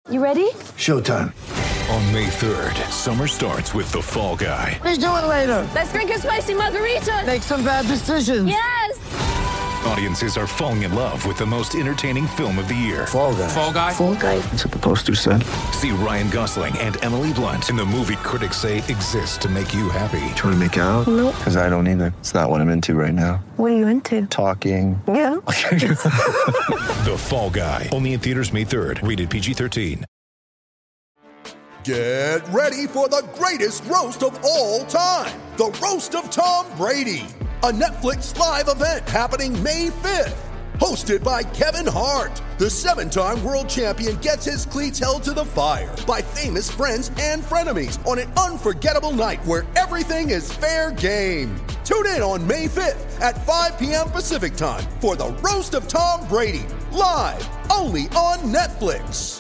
You ready? Showtime. On May 3rd, summer starts with The Fall Guy. Let's do it later. Let's drink a spicy margarita. Make some bad decisions. Yes. Audiences are falling in love with the most entertaining film of the year. Fall Guy. Fall Guy? Fall Guy. That's what the poster said. See Ryan Gosling and Emily Blunt in the movie critics say exists to make you happy. Trying to make it out? Nope. Because I don't either. It's not what I'm into right now. What are you into? Talking. Yeah. The Fall Guy. Only in theaters May 3rd. Rated PG-13. Get ready for the greatest roast of all time. The Roast of Tom Brady. A Netflix live event happening May 5th. Hosted by Kevin Hart. The 7-time world champion gets his cleats held to the fire by famous friends and frenemies on an unforgettable night where everything is fair game. Tune in on May 5th at 5 p.m. Pacific time for the Roast of Tom Brady. Live only on Netflix.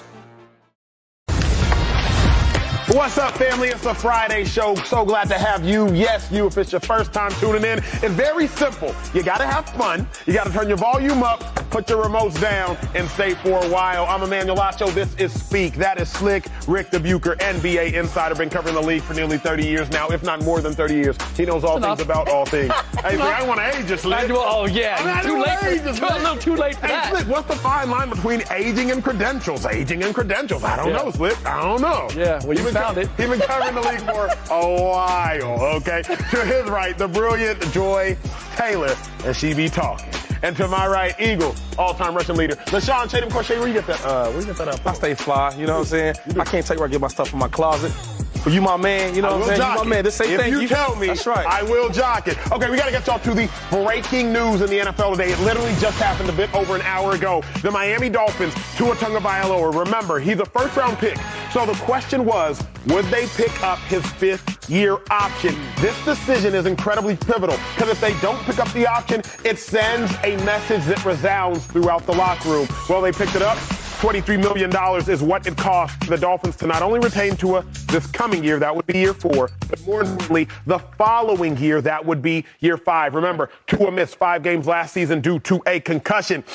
What's up, family? It's a Friday show. So glad to have you. Yes, you, if it's your first time tuning in. It's very simple. You got to have fun. You got to turn your volume up, put your remotes down, and stay for a while. I'm Emmanuel Acho. This is Speak. That is Slick Rick Dubuquer, NBA insider. Been covering the league for nearly 30 years now, if not more than 30 years. He knows all things about all things. Hey, Slick, I don't want to age you, Slick. Oh, yeah. Too late. A little too late for that. Slick, what's the fine line between aging and credentials? Aging and credentials. I don't know, Slick. I don't know. Yeah, well, you found it. He's been covering the league for a while, okay? To his right, the brilliant Joy Taylor, and she be talking. And to my right, Eagle, all-time rushing leader, LaShawn Tatum. Crochet, where you get that up? I stay fly, you know what I'm saying? I can't tell you where I get my stuff from my closet. But you my man, you know what I'm saying? You my man. This same thing. If you tell me, that's right. I will jock it. Okay, we got to get y'all to the breaking news in the NFL today. It literally just happened a bit over an hour ago. The Miami Dolphins, Tua Tagovailoa. Remember, he's a first-round pick. So the question was, would they pick up his fifth-year option? This decision is incredibly pivotal because if they don't pick up the option, it sends a message that resounds throughout the locker room. Well, they picked it up. $23 million is what it cost the Dolphins to not only retain Tua this coming year, that would be year 4, but more importantly, the following year, that would be year 5. Remember, Tua missed 5 games last season due to a concussion.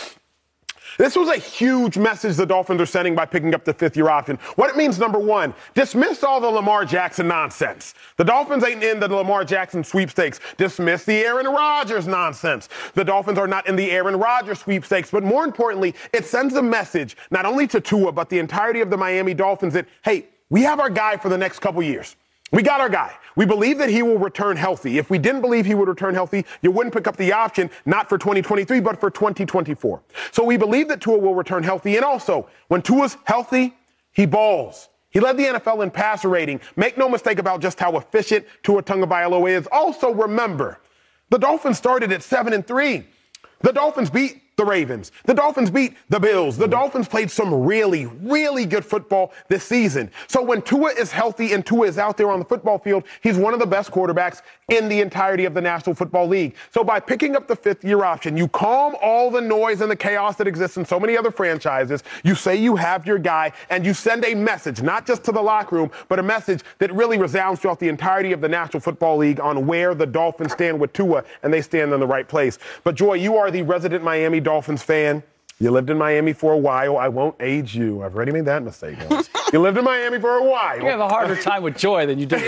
This was a huge message the Dolphins are sending by picking up the 5th-year option. What it means, number one, dismiss all the Lamar Jackson nonsense. The Dolphins ain't in the Lamar Jackson sweepstakes. Dismiss the Aaron Rodgers nonsense. The Dolphins are not in the Aaron Rodgers sweepstakes. But more importantly, it sends a message not only to Tua, but the entirety of the Miami Dolphins that, hey, we have our guy for the next couple years. We got our guy. We believe that he will return healthy. If we didn't believe he would return healthy, you wouldn't pick up the option, not for 2023, but for 2024. So we believe that Tua will return healthy. And also, when Tua's healthy, he balls. He led the NFL in passer rating. Make no mistake about just how efficient Tua Tagovailoa is. Also, remember, the Dolphins started at 7-3. The Dolphins beat the Ravens. The Dolphins beat the Bills. The Dolphins played some really, really good football this season. So when Tua is healthy and Tua is out there on the football field, he's one of the best quarterbacks in the entirety of the National Football League. So by picking up the 5th-year option, you calm all the noise and the chaos that exists in so many other franchises. You say you have your guy, and you send a message, not just to the locker room, but a message that really resounds throughout the entirety of the National Football League on where the Dolphins stand with Tua, and they stand in the right place. But Joy, you are the resident Miami Dolphins fan. You lived in Miami for a while. I won't age you. I've already made that mistake once. You lived in Miami for a while. You have a harder time with Joy than you do.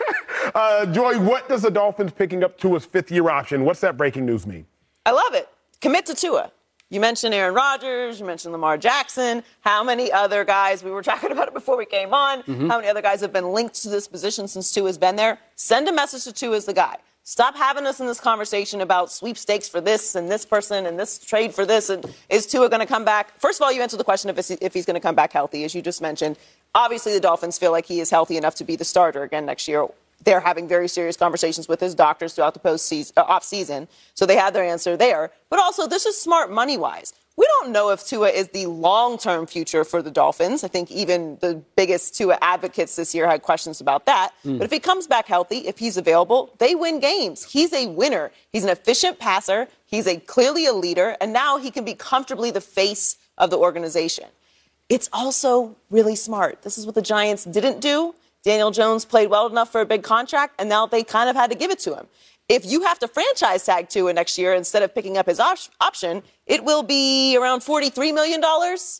Joy, what does the Dolphins picking up Tua's 5th-year option? What's that breaking news mean? I love it. Commit to Tua. You mentioned Aaron Rodgers. You mentioned Lamar Jackson. How many other guys, we were talking about it before we came on, how many other guys have been linked to this position since Tua's been there? Send a message to Tua as the guy. Stop having us in this conversation about sweepstakes for this and this person and this trade for this. And is Tua going to come back? First of all, you answered the question if he's going to come back healthy, as you just mentioned. Obviously, the Dolphins feel like he is healthy enough to be the starter again next year. They're having very serious conversations with his doctors throughout the off-season. So they had their answer there. But also, this is smart money-wise. We don't know if Tua is the long-term future for the Dolphins. I think even the biggest Tua advocates this year had questions about that. But if he comes back healthy, if he's available, they win games. He's a winner. He's an efficient passer. He's clearly a leader. And now he can be comfortably the face of the organization. It's also really smart. This is what the Giants didn't do. Daniel Jones played well enough for a big contract, and now they kind of had to give it to him. If you have to franchise tag Tua next year instead of picking up his option, it will be around $43 million.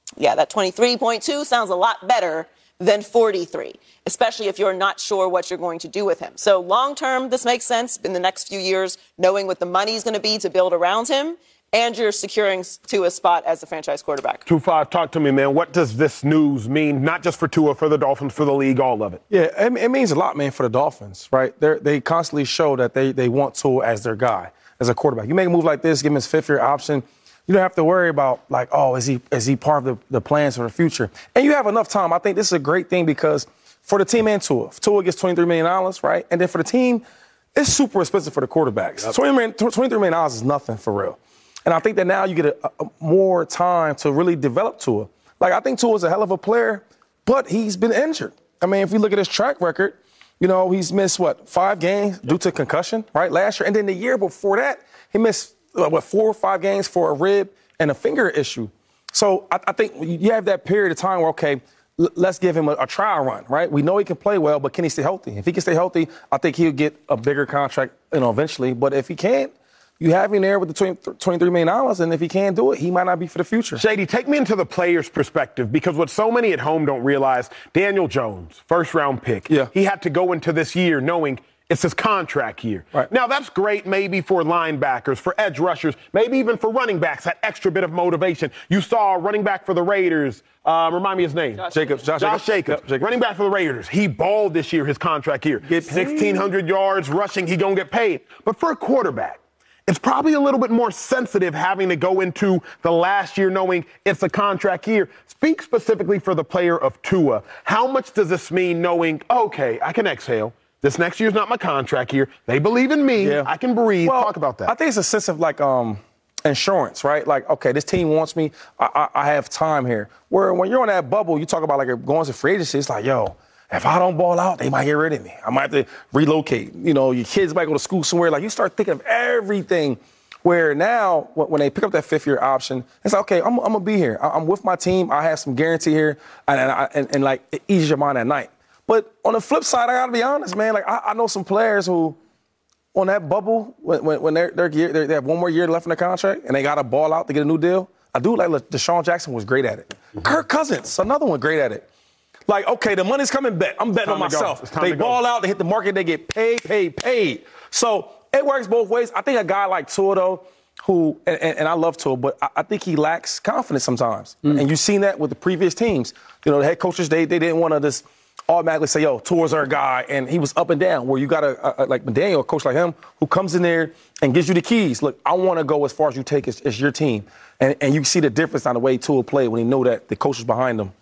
Yeah, that 23.2 sounds a lot better than 43, especially if you're not sure what you're going to do with him. So long term, this makes sense in the next few years, knowing what the money's going to be to build around him, and you're securing Tua spot as the franchise quarterback. 2-5, talk to me, man. What does this news mean, not just for Tua, for the Dolphins, for the league, all of it? Yeah, it means a lot, man, for the Dolphins, right? They constantly show that they want Tua as their guy, as a quarterback. You make a move like this, give him his fifth-year option, you don't have to worry about, like, oh, is he part of the plans for the future? And you have enough time. I think this is a great thing because for the team and Tua, gets $23 million, right? And then for the team, it's super expensive for the quarterbacks. Yep. $23 million is nothing for real. And I think that now you get a more time to really develop Tua. Like, I think Tua's a hell of a player, but he's been injured. I mean, if you look at his track record, you know, he's missed, 5 games due to concussion, right, last year. And then the year before that, he missed, 4 or 5 games for a rib and a finger issue. So I think you have that period of time where, okay, let's give him a trial run, right? We know he can play well, but can he stay healthy? If he can stay healthy, I think he'll get a bigger contract, eventually. But if he can't, you have him there with the $23 million, and if he can't do it, he might not be for the future. Shady, take me into the player's perspective, because what so many at home don't realize, Daniel Jones, first-round pick, he had to go into this year knowing it's his contract year. Right. Now, that's great maybe for linebackers, for edge rushers, maybe even for running backs, that extra bit of motivation. You saw a running back for the Raiders, remind me his name. Josh Jacobs. Yep, running back for the Raiders. He balled this year, his contract year. 1,600 yards rushing, he gonna get paid. But for a quarterback, it's probably a little bit more sensitive having to go into the last year knowing it's a contract year. Speak specifically for the player of Tua. How much does this mean knowing, okay, I can exhale. This next year's not my contract year. They believe in me. Yeah. I can breathe. Well, talk about that. I think it's a sense of, like, insurance, right? Like, okay, this team wants me. I have time here. Where when you're on that bubble, you talk about, like, going to free agency, it's like, yo, if I don't ball out, they might get rid of me. I might have to relocate. You know, your kids might go to school somewhere. Like, you start thinking of everything. Where now, when they pick up that fifth-year option, it's like, okay, I'm going to be here. I'm with my team. I have some guarantee here. And like, it eases your mind at night. But on the flip side, I got to be honest, man. Like, I know some players who, on that bubble, when they have one more year left in their contract and they got to ball out to get a new deal. I do like Deshaun Jackson was great at it. Mm-hmm. Kirk Cousins, another one, great at it. Like, okay, the money's coming back. I'm betting on myself. They ball out, they hit the market, they get paid. So it works both ways. I think a guy like Tua, though, who, and I love Tua, but I think he lacks confidence sometimes. Mm. And you've seen that with the previous teams. You know, the head coaches, they didn't want to just automatically say, yo, Tua's our guy. And he was up and down, where you got like McDaniel, a coach like him, who comes in there and gives you the keys. Look, I want to go as far as you take as your team. And you see the difference on the way Tua played when he know that the coach is behind him.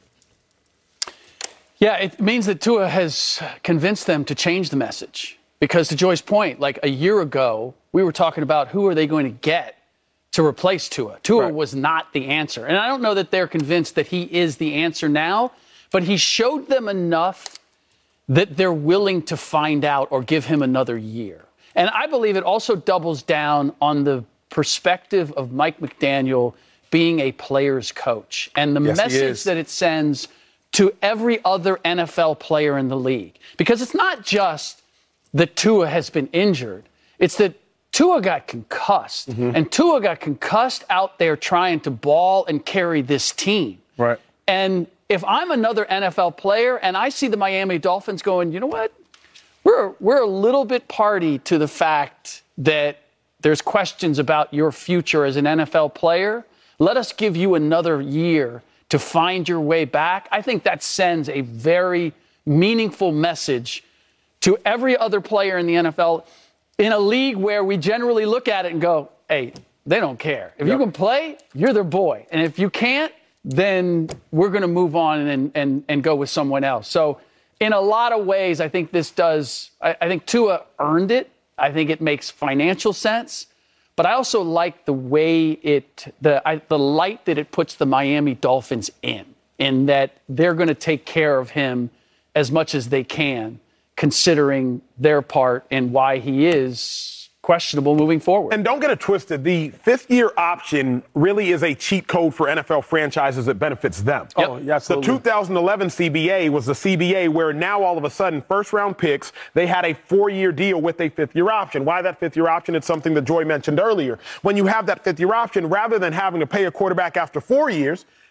Yeah, it means that Tua has convinced them to change the message. Because to Joy's point, like a year ago, we were talking about who are they going to get to replace Tua. Tua was not the answer. And I don't know that they're convinced that he is the answer now, but he showed them enough that they're willing to find out or give him another year. And I believe it also doubles down on the perspective of Mike McDaniel being a player's coach and the message that it sends to every other NFL player in the league. Because it's not just that Tua has been injured. It's that Tua got concussed. Mm-hmm. And Tua got concussed out there trying to ball and carry this team. Right. And if I'm another NFL player and I see the Miami Dolphins going, you know what? We're a little bit party to the fact that there's questions about your future as an NFL player. Let us give you another year to find your way back. I think that sends a very meaningful message to every other player in the NFL in a league where we generally look at it and go, hey, they don't care. If you can play, you're their boy. And if you can't, then we're going to move on and go with someone else. So in a lot of ways, I think this does, I think Tua earned it. I think it makes financial sense. But I also like the way the light that it puts the Miami Dolphins in that they're going to take care of him as much as they can, considering their part and why he is questionable moving forward. And don't get it twisted. The fifth-year option really is a cheat code for NFL franchises that benefits them. Yep. Oh, yeah, absolutely. The 2011 CBA was the CBA where now all of a sudden first-round picks, they had a 4-year deal with a fifth-year option. Why that fifth-year option? It's something that Joy mentioned earlier. When you have that fifth-year option, rather than having to pay a quarterback after 4 years,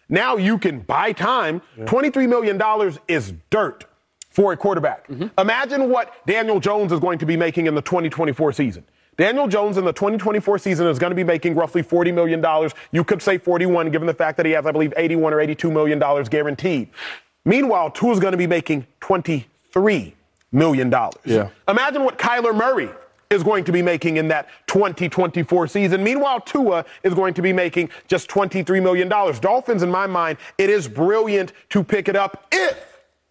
Now you can buy time. $23 million is dirt for a quarterback. Imagine what Daniel Jones is going to be making in the 2024 season. Daniel Jones in the 2024 season is going to be making roughly $40 million. You could say 41, given the fact that he has, I believe, $81 or $82 million guaranteed. Meanwhile, Tua's going to be making $23 million. Yeah. Imagine what Kyler Murray is going to be making in that 2024 season. Meanwhile, Tua is going to be making just $23 million. Dolphins, in my mind, it is brilliant to pick it up if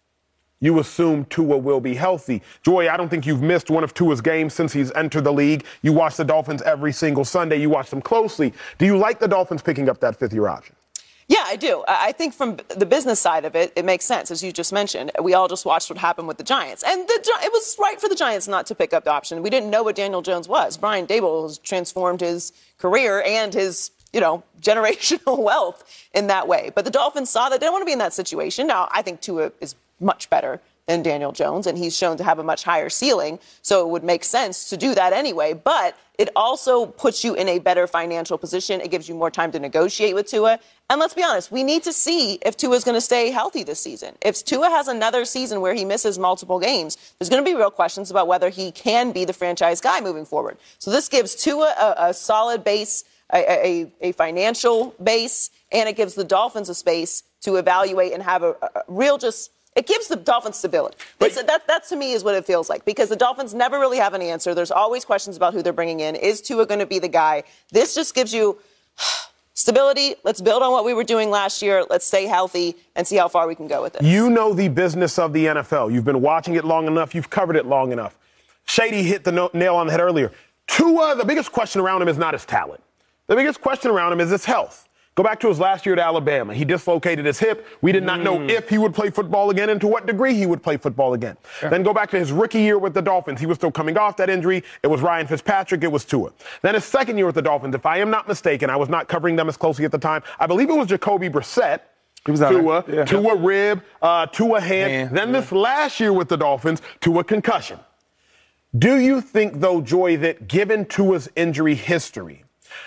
you assume Tua will be healthy. Joy, I don't think you've missed one of Tua's games since he's entered the league. You watch the Dolphins every single Sunday. You watch them closely. Do you like the Dolphins picking up that fifth-year option? Yeah, I do. I think from the business side of it, it makes sense, as you just mentioned. We all just watched what happened with the Giants. And it was right for the Giants not to pick up the option. We didn't know what Daniel Jones was. Brian Daboll has transformed his career and his generational wealth in that way. But the Dolphins saw that they didn't want to be in that situation. Now, I think Tua is much better than Daniel Jones, and he's shown to have a much higher ceiling, so it would make sense to do that anyway. But it also puts you in a better financial position. It gives you more time to negotiate with Tua. And let's be honest, we need to see if Tua is going to stay healthy this season. If Tua has another season where he misses multiple games, there's going to be real questions about whether he can be the franchise guy moving forward. So this gives Tua a solid base, a financial base, and it gives the Dolphins a space to evaluate and have a real it gives the Dolphins stability. That to me is what it feels like, because the Dolphins never really have an answer. There's always questions about who they're bringing in. Is Tua going to be the guy? This just gives you stability. Let's build on what we were doing last year. Let's stay healthy and see how far we can go with it. You know the business of the NFL. You've been watching it long enough. You've covered it long enough. Shady hit the nail on the head earlier. Tua, the biggest question around him is not his talent. The biggest question around him is his health. Go back to his last year at Alabama. He dislocated his hip. We did not know if he would play football again and to what degree he would play football again. Sure. Then go back to his rookie year with the Dolphins. He was still coming off that injury. It was Ryan Fitzpatrick. It was Tua. Then his second year with the Dolphins, if I am not mistaken, I was not covering them as closely at the time. I believe it was Jacoby Brissett. He was Tua rib, Tua hand. Then this last year with the Dolphins, Tua concussion. Do you think, though, Joy, that given Tua's injury history,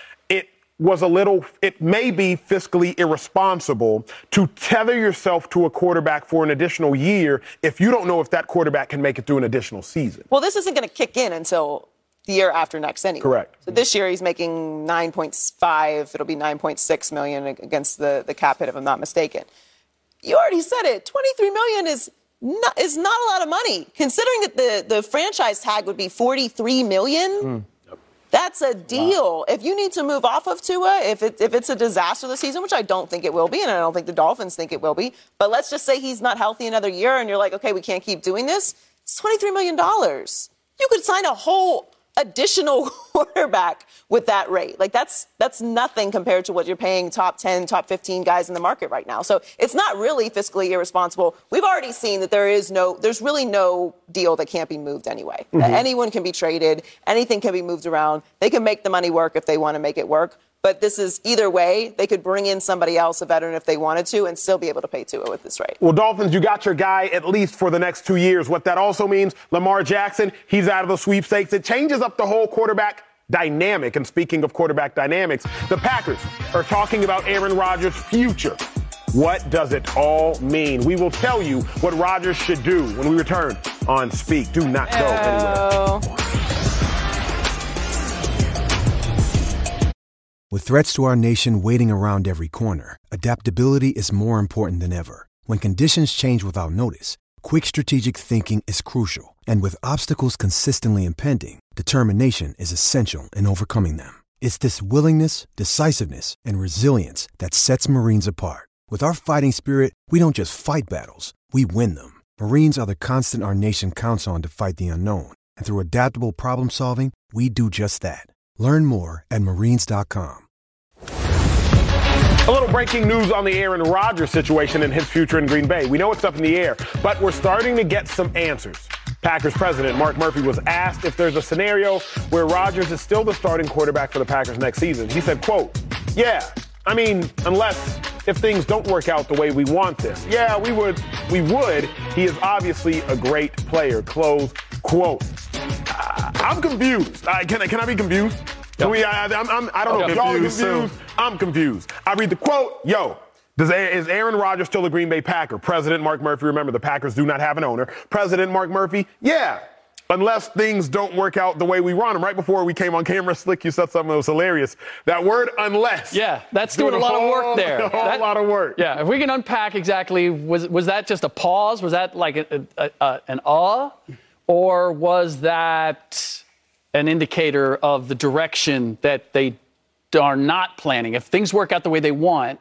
it may be fiscally irresponsible to tether yourself to a quarterback for an additional year if you don't know if that quarterback can make it through an additional season? Well, this isn't going to kick in until the year after next anyway. Correct. So this year he's making 9.5. It'll be 9.6 million against the cap hit, if I'm not mistaken. You already said it. 23 million is not a lot of money, considering that the franchise tag would be 43 million. That's a deal. Wow. If you need to move off of Tua, if it's a disaster this season, which I don't think it will be, and I don't think the Dolphins think it will be, but let's just say he's not healthy another year and you're like, okay, we can't keep doing this. It's $23 million. You could sign a whole additional quarterback with that rate. Like that's nothing compared to what you're paying top 10, top 15 guys in the market right now. So it's not really fiscally irresponsible. We've already seen that there's really no deal that can't be moved anyway. Anyone can be traded. Anything can be moved around. They can make the money work if they want to make it work. But this is either way. They could bring in somebody else, a veteran, if they wanted to, and still be able to pay Tua with this rate. Well, Dolphins, you got your guy at least for the next 2 years. What that also means, Lamar Jackson, he's out of the sweepstakes. It changes up the whole quarterback dynamic. And speaking of quarterback dynamics, the Packers are talking about Aaron Rodgers' future. What does it all mean? We will tell you what Rodgers should do when we return on Speak. Do not go anywhere. With threats to our nation waiting around every corner, adaptability is more important than ever. When conditions change without notice, quick strategic thinking is crucial. And with obstacles consistently impending, determination is essential in overcoming them. It's this willingness, decisiveness, and resilience that sets Marines apart. With our fighting spirit, we don't just fight battles, we win them. Marines are the constant our nation counts on to fight the unknown. And through adaptable problem solving, we do just that. Learn more at Marines.com. A little breaking news on the Aaron Rodgers situation and his future in Green Bay. We know it's up in the air, but we're starting to get some answers. Packers president Mark Murphy was asked if there's a scenario where Rodgers is still the starting quarterback for the Packers next season. He said, quote, "Yeah, I mean, unless if things don't work out the way we want them. Yeah, we would. He is obviously a great player," close quote. I'm confused. Can I be confused? Yep. I don't know if y'all are confused. I'm confused. I read the quote. Is Aaron Rodgers still a Green Bay Packer? President Mark Murphy, remember, the Packers do not have an owner. President Mark Murphy, yeah. Unless things don't work out the way we want them. Right before we came on camera, Slick, you said something that was hilarious. That word, unless. Yeah, that's doing a lot of work there. A whole lot of work. Yeah, if we can unpack exactly, was that just a pause? Was that like an awe? Or was that an indicator of the direction that they are not planning? If things work out the way they want,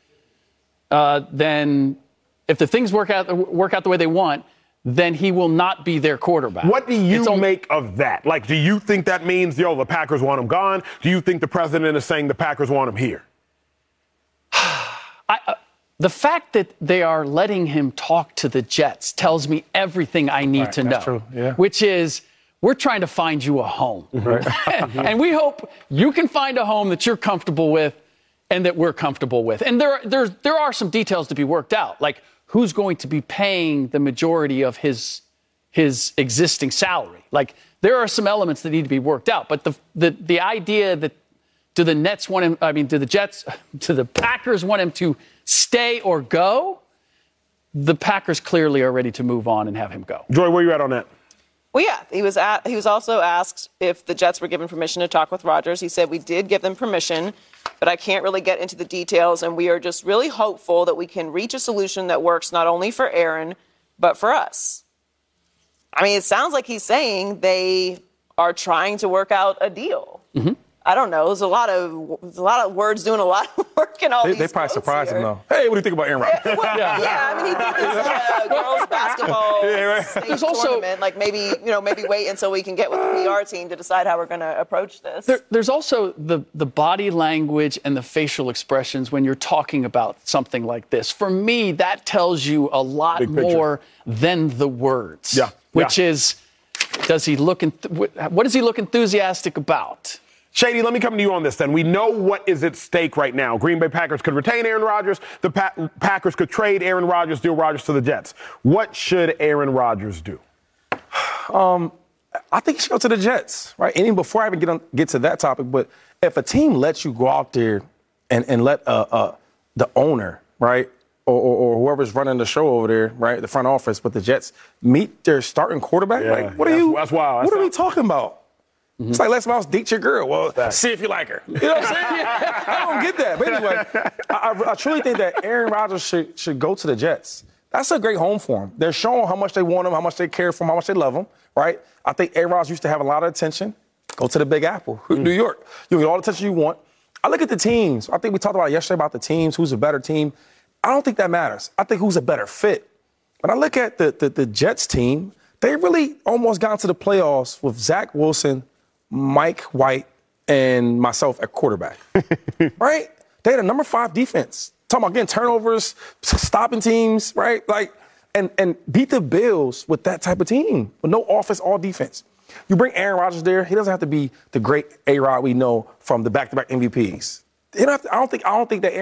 then if the things work out the way they want, then he will not be their quarterback. What do you make of that? Like, do you think that means, the Packers want him gone? Do you think the president is saying the Packers want him here? The fact that they are letting him talk to the Jets tells me everything I need to know. True. Yeah. Which is, we're trying to find you a home. Right. And we hope you can find a home that you're comfortable with and that we're comfortable with. And there are some details to be worked out, like who's going to be paying the majority of his existing salary. Like, there are some elements that need to be worked out. But the idea that do the Packers want him to stay or go? The Packers clearly are ready to move on and have him go. Joy, where you at on that? Well, yeah, he was also asked if the Jets were given permission to talk with Rodgers. He said, we did give them permission, but I can't really get into the details, and we are just really hopeful that we can reach a solution that works not only for Aaron, but for us. I mean, it sounds like he's saying they are trying to work out a deal. Mm-hmm. I don't know. There's a lot of words doing a lot of work in all these. They probably surprised him though. Hey, what do you think about Aaron Rodgers? I mean, he did this girls basketball state tournament. Like maybe wait until we can get with the PR team to decide how we're going to approach this. There's also the body language and the facial expressions when you're talking about something like this. For me, that tells you a lot more than the words. Yeah. Which is, what does he look enthusiastic about? Shady, let me come to you on this then. We know what is at stake right now. Green Bay Packers could retain Aaron Rodgers. The Packers could trade Aaron Rodgers, deal Rodgers to the Jets. What should Aaron Rodgers do? I think he should go to the Jets, right? Even before I even get to that topic, but if a team lets you go out there and let the owner, right, or whoever's running the show over there, right, the front office with the Jets, meet their starting quarterback, like, that's wild. What are we talking about? Mm-hmm. It's like, Les Miles date your girl. Well, see if you like her. You know what I'm saying? I don't get that. But anyway, I truly think that Aaron Rodgers should go to the Jets. That's a great home for him. They're showing how much they want him, how much they care for him, how much they love him, right? I think Aaron Rodgers used to have a lot of attention. Go to the Big Apple, New York. You'll get all the attention you want. I look at the teams. I think we talked about it yesterday about the teams, who's a better team. I don't think that matters. I think who's a better fit. When I look at the Jets team, they really almost got into the playoffs with Zach Wilson, Mike White, and myself at quarterback, right? They had a number 5 defense. Talking about getting turnovers, stopping teams, right? Like, and beat the Bills with that type of team, with no offense, all defense. You bring Aaron Rodgers there, he doesn't have to be the great A-Rod we know from the back-to-back MVPs. I don't think that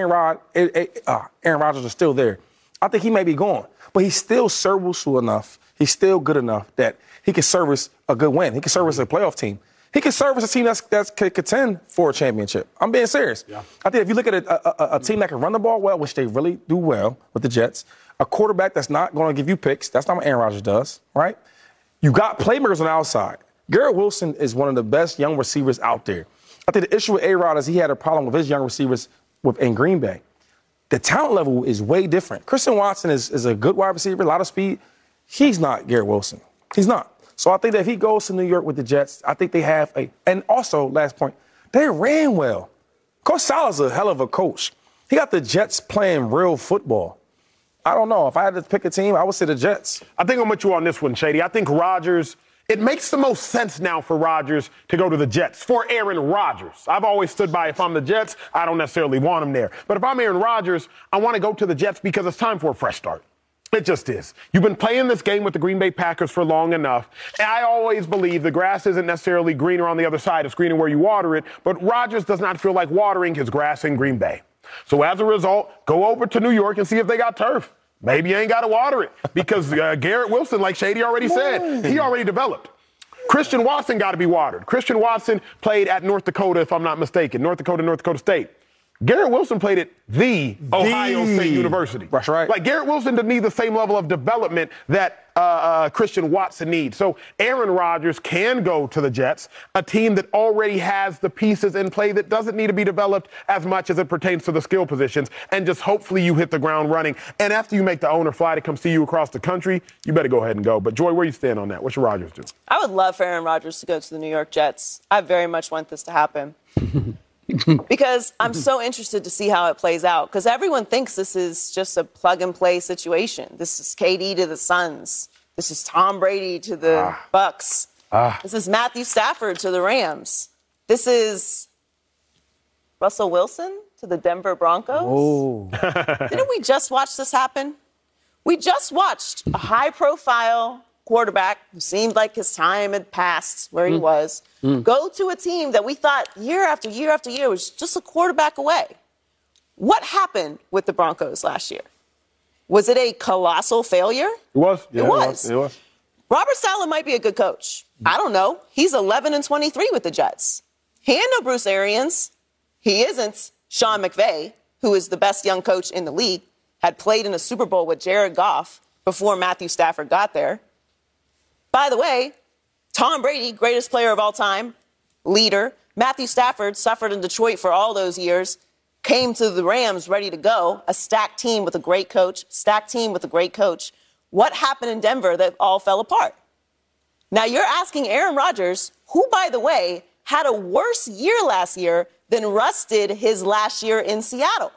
Aaron Rodgers is still there. I think he may be gone, but he's still serviceable enough. He's still good enough that he can service a good win. He can service a playoff team. He can service a team that can contend for a championship. I'm being serious. Yeah. I think if you look at a team that can run the ball well, which they really do well with the Jets, a quarterback that's not going to give you picks, that's not what Aaron Rodgers does, right? You got playmakers on the outside. Garrett Wilson is one of the best young receivers out there. I think the issue with A-Rod is he had a problem with his young receivers in Green Bay. The talent level is way different. Christian Watson is a good wide receiver, a lot of speed. He's not Garrett Wilson. He's not. So I think that if he goes to New York with the Jets, I think they have and also, last point, they ran well. Coach Saleh's a hell of a coach. He got the Jets playing real football. I don't know. If I had to pick a team, I would say the Jets. I think I'm with you on this one, Shady. I think Rodgers, it makes the most sense now for Rodgers to go to the Jets, for Aaron Rodgers. I've always stood by, if I'm the Jets, I don't necessarily want him there. But if I'm Aaron Rodgers, I want to go to the Jets because it's time for a fresh start. It just is. You've been playing this game with the Green Bay Packers for long enough. And I always believe the grass isn't necessarily greener on the other side. It's greener where you water it. But Rodgers does not feel like watering his grass in Green Bay. So as a result, go over to New York and see if they got turf. Maybe you ain't got to water it because Garrett Wilson, like Shady already said, he already developed. Christian Watson got to be watered. Christian Watson played at North Dakota, if I'm not mistaken. North Dakota State. Garrett Wilson played at the Ohio State University. That's right. Like, Garrett Wilson didn't need the same level of development that Christian Watson needs. So Aaron Rodgers can go to the Jets, a team that already has the pieces in play that doesn't need to be developed as much as it pertains to the skill positions, and just hopefully you hit the ground running. And after you make the owner fly to come see you across the country, you better go ahead and go. But, Joy, where you stand on that? What should Rodgers do? I would love for Aaron Rodgers to go to the New York Jets. I very much want this to happen. Because I'm so interested to see how it plays out. Because everyone thinks this is just a plug-and-play situation. This is KD to the Suns. This is Tom Brady to the Bucks. This is Matthew Stafford to the Rams. This is Russell Wilson to the Denver Broncos. Oh. Didn't we just watch this happen? We just watched a high-profile quarterback who seemed like his time had passed where he was, go to a team that we thought year after year after year was just a quarterback away. What happened with the Broncos last year? Was it a colossal failure? It was. Yeah, it was. Robert Saleh might be a good coach. I don't know. He's 11-23 with the Jets. He ain't no Bruce Arians. He isn't Sean McVay, who is the best young coach in the league, had played in a Super Bowl with Jared Goff before Matthew Stafford got there. By the way, Tom Brady, greatest player of all time, leader. Matthew Stafford suffered in Detroit for all those years, came to the Rams ready to go, a stacked team with a great coach, What happened in Denver that all fell apart? Now you're asking Aaron Rodgers, who, by the way, had a worse year last year than Russ did his last year in Seattle.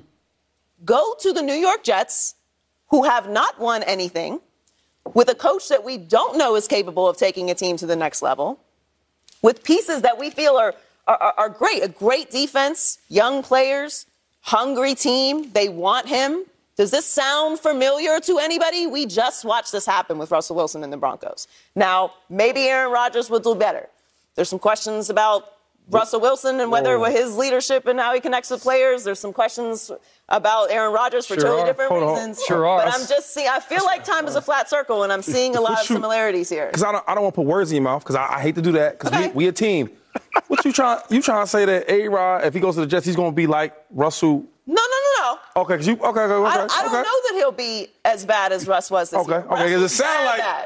Go to the New York Jets, who have not won anything, with a coach that we don't know is capable of taking a team to the next level, with pieces that we feel are great, a great defense, young players, hungry team. They want him. Does this sound familiar to anybody? We just watched this happen with Russell Wilson and the Broncos. Now, maybe Aaron Rodgers will do better. There's some questions about Russell Wilson and whether his leadership and how he connects with players. There's some questions about Aaron Rodgers for totally different reasons. But I'm just seeing, I feel like time is a flat circle, and I'm seeing a lot of similarities here. Because I don't want to put words in your mouth, because I hate to do that, because we a team. What you trying to say that A-Rod, if he goes to the Jets, he's going to be like Russell? No. Okay, I don't know that he'll be as bad as Russ was this year. Okay, because it sounds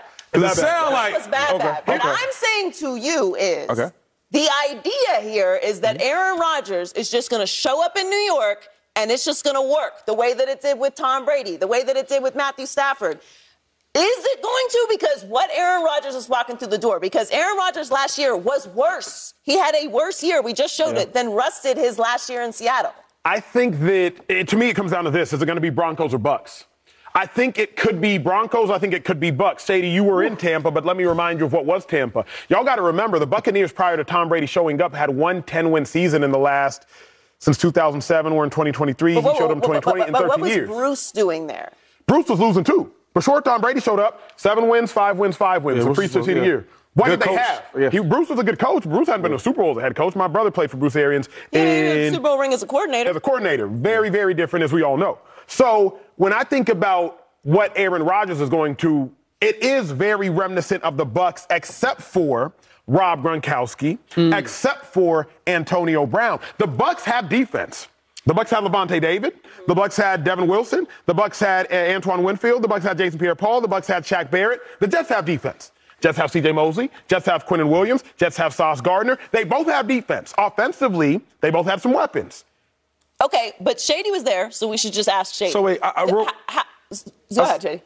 like Russ was bad. What I'm saying to you is the idea here is that Aaron Rodgers is just going to show up in New York and it's just going to work the way that it did with Tom Brady, the way that it did with Matthew Stafford. Is it going to? Because what Aaron Rodgers is walking through the door. Because Aaron Rodgers last year was worse. He had a worse year, we just showed it, than Russ did his last year in Seattle. I think that, to me, it comes down to this. Is it going to be Broncos or Bucks? I think it could be Broncos. I think it could be Bucks. Shady, you were in Tampa, but let me remind you of what was Tampa. Y'all got to remember, the Buccaneers prior to Tom Brady showing up had one 10-win season in the last, since 2007. We're in 2023. He showed up in 2020 in 13 years. What was Bruce doing there? Bruce was losing, too. For sure, Tom Brady showed up, 7 wins, 5 wins, 5 wins. A pre-succeeding year. What did they have? Yeah. Bruce was a good coach. Bruce hadn't been to a Super Bowl as a head coach. My brother played for Bruce Arians. Super Bowl ring as a coordinator. As a coordinator. Very, very different, as we all know. So when I think about what Aaron Rodgers is going to, it is very reminiscent of the Bucs, except for Rob Gronkowski, except for Antonio Brown. The Bucs have defense. The Bucs had Levante David. The Bucs had Devin Wilson. The Bucs had Antoine Winfield. The Bucs had Jason Pierre-Paul. The Bucs had Shaq Barrett. The Jets have defense. Jets have C.J. Mosley. Jets have Quinnen Williams. Jets have Sauce Gardner. They both have defense. Offensively, they both have some weapons. Okay, but Shady was there, so we should just ask Shady. So wait, go ahead, Shady.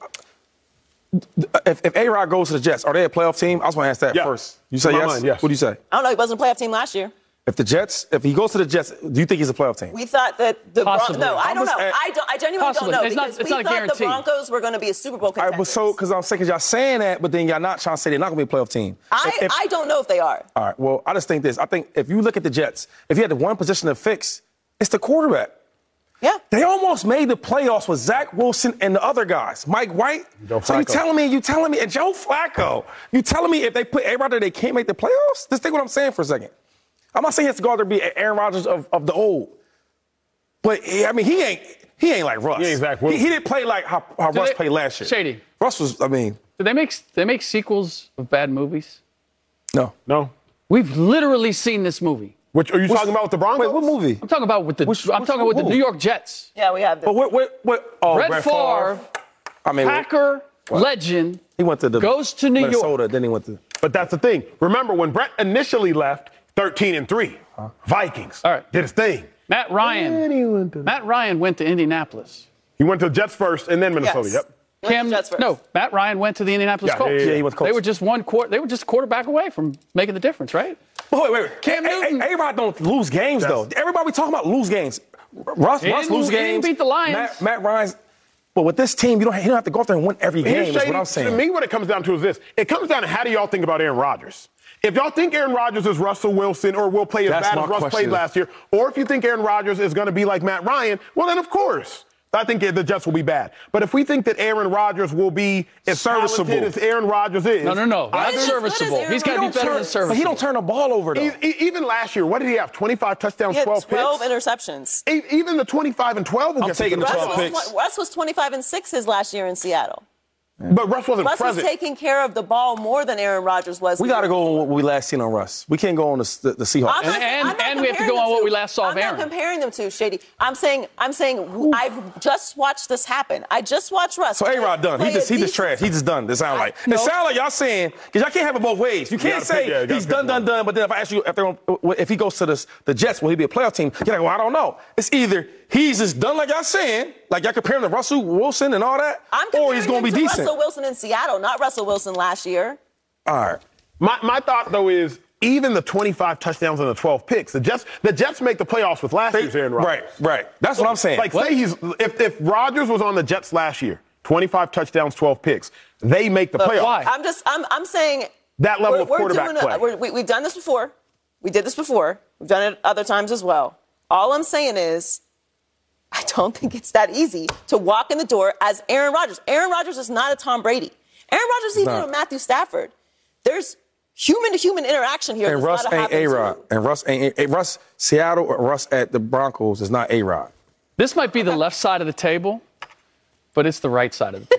If A-Rod goes to the Jets, are they a playoff team? I was going to ask that first. You say yes? Mind, yes? What do you say? I don't know. He wasn't a playoff team last year. If he goes to the Jets, do you think he's a playoff team? We thought that the Broncos. No, I don't know. I genuinely don't know. It's not a guarantee. The Broncos were going to be a Super Bowl contender. All right, but because I'm saying y'all saying that, but then y'all not trying to say they're not going to be a playoff team. I don't know if they are. All right, well, I just think this. I think if you look at the Jets, if you had the one position to fix, it's the quarterback. Yeah. They almost made the playoffs with Zach Wilson and the other guys. Mike White. So you telling me, and Joe Flacco, you telling me if they put A-Rod there, they can't make the playoffs? Just think what I'm saying for a second. I'm not saying he has to go out there and be Aaron Rodgers of the old. But, I mean, he ain't like Russ. He ain't Zach Wilson. He didn't play like how Russ played last year. Shady. Russ was, Do they make sequels of bad movies? No. No. We've literally seen this movie. Which are you talking about with the Broncos? Wait, what movie? I'm talking about with the New York Jets. Yeah, we have this. But what? Oh, Brett Favre, Packer legend. He went to the goes to New Minnesota, York. then he went to. But that's the thing. Remember when Brett initially left, 13-3, Vikings. All right. Did his thing. Matt Ryan went to Indianapolis. He went to the Jets first and then Minnesota. Yes. Yep. Matt Ryan went to the Indianapolis Colts. Yeah, he went to Colts. They were just they were just a quarterback away from making the difference, right? But wait. Cam Newton. A-Rod don't lose games, though. Everybody talking about lose games. Russ lose games. He didn't beat the Lions. Matt Ryan's. But with this team, you don't have to go out there and win every game, is what I'm saying. To me, what it comes down to is this. It comes down to how do y'all think about Aaron Rodgers? If y'all think Aaron Rodgers is Russell Wilson or will play as bad as Russ played last year, or if you think Aaron Rodgers is going to be like Matt Ryan, well, then of course. I think the Jets will be bad. But if we think that Aaron Rodgers will be as serviceable as Aaron Rodgers is. No. Not serviceable. He's got to be better than serviceable. But he don't turn the ball over, though. Even last year, what did he have? 25 touchdowns, 12 picks? 12 interceptions. Even the 25 and 12 will I'm taking the 12 picks. Russ was 25 and 6 his last year in Seattle. But Russ wasn't present. Russ was taking care of the ball more than Aaron Rodgers was. We got to go on what we last seen on Russ. We can't go on the Seahawks. And we have to go on what we last saw of Aaron. I'm not comparing them to, Shady. I'm saying I've just watched this happen. I just watched Russ. So A-Rod done. He just trash. He just done. It sound like. It sound like y'all saying, because y'all can't have it both ways. You can't say he's done, but then if I ask you if he goes to the Jets, will he be a playoff team? You're like, well, I don't know. It's either he's just done like y'all saying, like y'all compare him to Russell Wilson and all that, or he's going to be decent. Russell Wilson in Seattle, not Russell Wilson last year. All right. My thought, though, is even the 25 touchdowns and the 12 picks, the Jets make the playoffs with last year's Aaron Rodgers. Right. That's what I'm saying. Like, say if Rodgers was on the Jets last year, 25 touchdowns, 12 picks, they make the playoffs. Why? I'm saying that level of quarterback play. We've done this before. We did this before. We've done it other times as well. All I'm saying is, I don't think it's that easy to walk in the door as Aaron Rodgers. Aaron Rodgers is not a Tom Brady. Aaron Rodgers is even a Matthew Stafford. There's human-to-human interaction here. And Russ ain't A-Rod. And Russ, Seattle, or Russ at the Broncos is not A-Rod. This might be the left side of the table, but it's the right side of the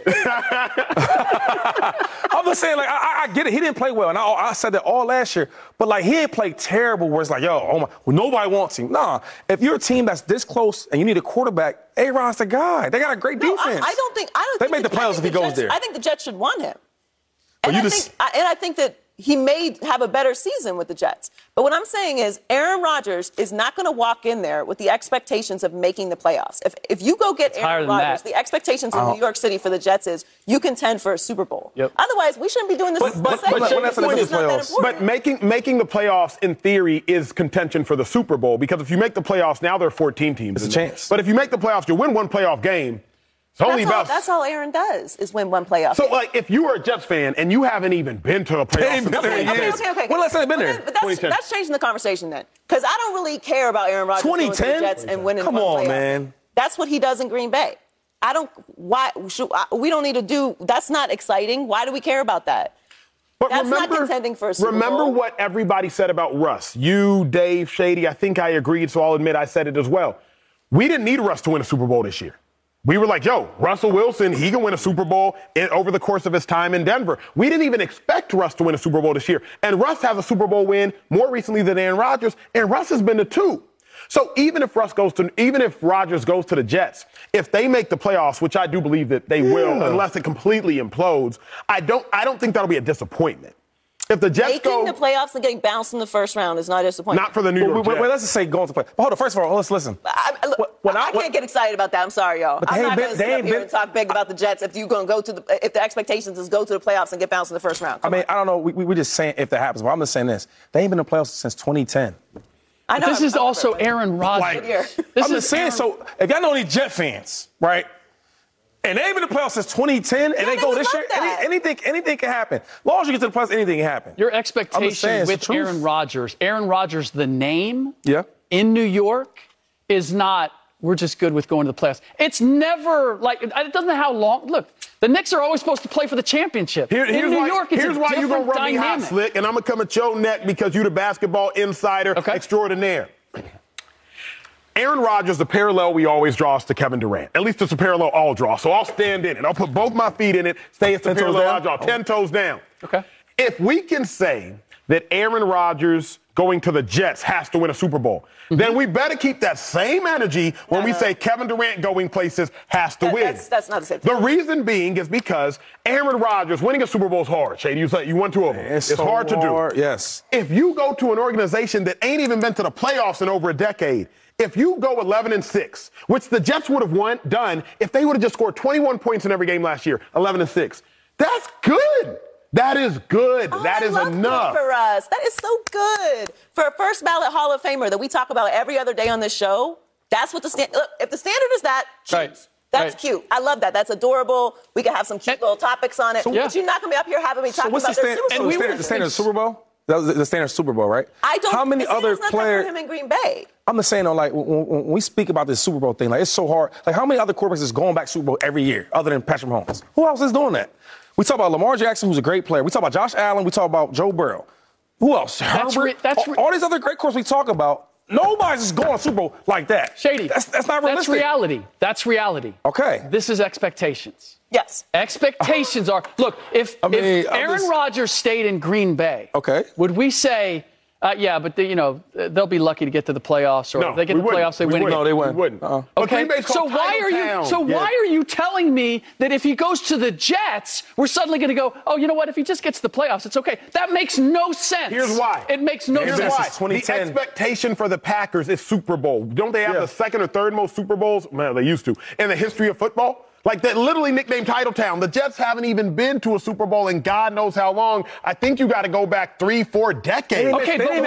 table. I'm just saying, like, I get it. He didn't play well, and I said that all last year. But, like, he didn't play terrible where it's like, nobody wants him. Nah, if you're a team that's this close and you need a quarterback, A-Rod's the guy. They got a great defense. I don't think they make the playoffs if he goes there. I think the Jets should want him. And I think that he may have a better season with the Jets. But what I'm saying is Aaron Rodgers is not going to walk in there with the expectations of making the playoffs. If you go get Aaron Rodgers, the expectations in New York City for the Jets is you contend for a Super Bowl. Yep. Otherwise, we shouldn't be doing this. But making the playoffs, in theory, is contention for the Super Bowl. Because if you make the playoffs, now there are 14 teams. It's a chance. But if you make the playoffs, you win one playoff game. That's all Aaron does is win one playoff. So, like, if you are a Jets fan and you haven't even been to a playoff, okay. Well, let's say been there. But that's changing the conversation then, because I don't really care about Aaron Rodgers going to the Jets and winning. Come on, man. That's what he does in Green Bay. We don't need to do. That's not exciting. Why do we care about that? But that's not contending for a Super Bowl. Remember what everybody said about Russ. You, Dave, Shady. I think I agreed, so I'll admit I said it as well. We didn't need Russ to win a Super Bowl this year. We were like, Russell Wilson, he can win a Super Bowl over the course of his time in Denver. We didn't even expect Russ to win a Super Bowl this year. And Russ has a Super Bowl win more recently than Aaron Rodgers, and Russ has been to 2. So even if Rodgers goes to the Jets, if they make the playoffs, which I do believe that they will, unless it completely implodes, I don't think that'll be a disappointment. If the Jets making the playoffs and getting bounced in the first round is not a disappointment. Not for the New York Jets. Let's just say going to play. But hold on, first of all, let's listen. I can't get excited about that. I'm sorry, y'all. I'm not going to sit up here and talk big about the Jets if you're going to go to if the expectations is go to the playoffs and get bounced in the first round. I don't know. We're just saying if that happens. But I'm just saying this. They ain't been in the playoffs since 2010. I know. This is also Aaron Rodgers. I'm just saying, so if y'all know any Jet fans, right? And they ain't been in the playoffs since 2010, and they go this year. Anything can happen. As long as you get to the playoffs, anything can happen. Your expectation with Aaron Rodgers, the name in New York, is not, we're just good with going to the playoffs. It's never like, it doesn't know how long. Look, the Knicks are always supposed to play for the championship. Here's why you're going to rub me hot, Slick, and I'm going to come at your neck because you're the basketball insider extraordinaire. Aaron Rodgers, the parallel we always draw is to Kevin Durant. At least it's a parallel I'll draw. So I'll stand in it. I'll put both my feet in it. Say it's the parallel I'll draw. 10 toes down. Okay. If we can say that Aaron Rodgers going to the Jets has to win a Super Bowl. Then we better keep that same energy when we say Kevin Durant going places has to win. That's not the same thing. The reason being is because Aaron Rodgers winning a Super Bowl is hard. Shady, you won 2 of them. It's so hard to do. Yes. If you go to an organization that ain't even been to the playoffs in over a decade, if you go 11-6, which the Jets would have done if they would have just scored 21 points in every game last year, 11-6, that's good. That is good. That is enough. For us. That is so good. For a first ballot Hall of Famer that we talk about every other day on this show, that's what look, if the standard is that, choose. That's cute. I love that. That's adorable. We can have some cute little topics on it. But you're not going to be up here having me talking about their Super Bowl. The standard Super Bowl? That was the standard Super Bowl, right? I don't. How many other players? For him in Green Bay. I'm just saying, like when we speak about this Super Bowl thing, like it's so hard. Like how many other quarterbacks is going back Super Bowl every year other than Patrick Mahomes? Who else is doing that? We talk about Lamar Jackson, who's a great player. We talk about Josh Allen. We talk about Joe Burrow. Who else? Herbert. All these other great quarterbacks we talk about. Nobody's just going to Super Bowl like that. Shady. That's not realistic. That's reality. That's reality. Okay. This is expectations. Yes. Expectations are. Look, if Aaron Rodgers stayed in Green Bay, would we say, but they'll be lucky to get to the playoffs, or if they get to the playoffs, they win. No, they wouldn't. We wouldn't. Okay. So why are you telling me that if he goes to the Jets, we're suddenly going to go, oh, you know what? If he just gets to the playoffs, it's okay. That makes no sense. Here's why. It makes no sense. The expectation for the Packers is Super Bowl. Don't they have the second or third most Super Bowls? Well, they used to in the history of football. Like that, literally nicknamed Titletown. The Jets haven't even been to a Super Bowl in God knows how long. I think you got to go back 3-4 decades. Okay, but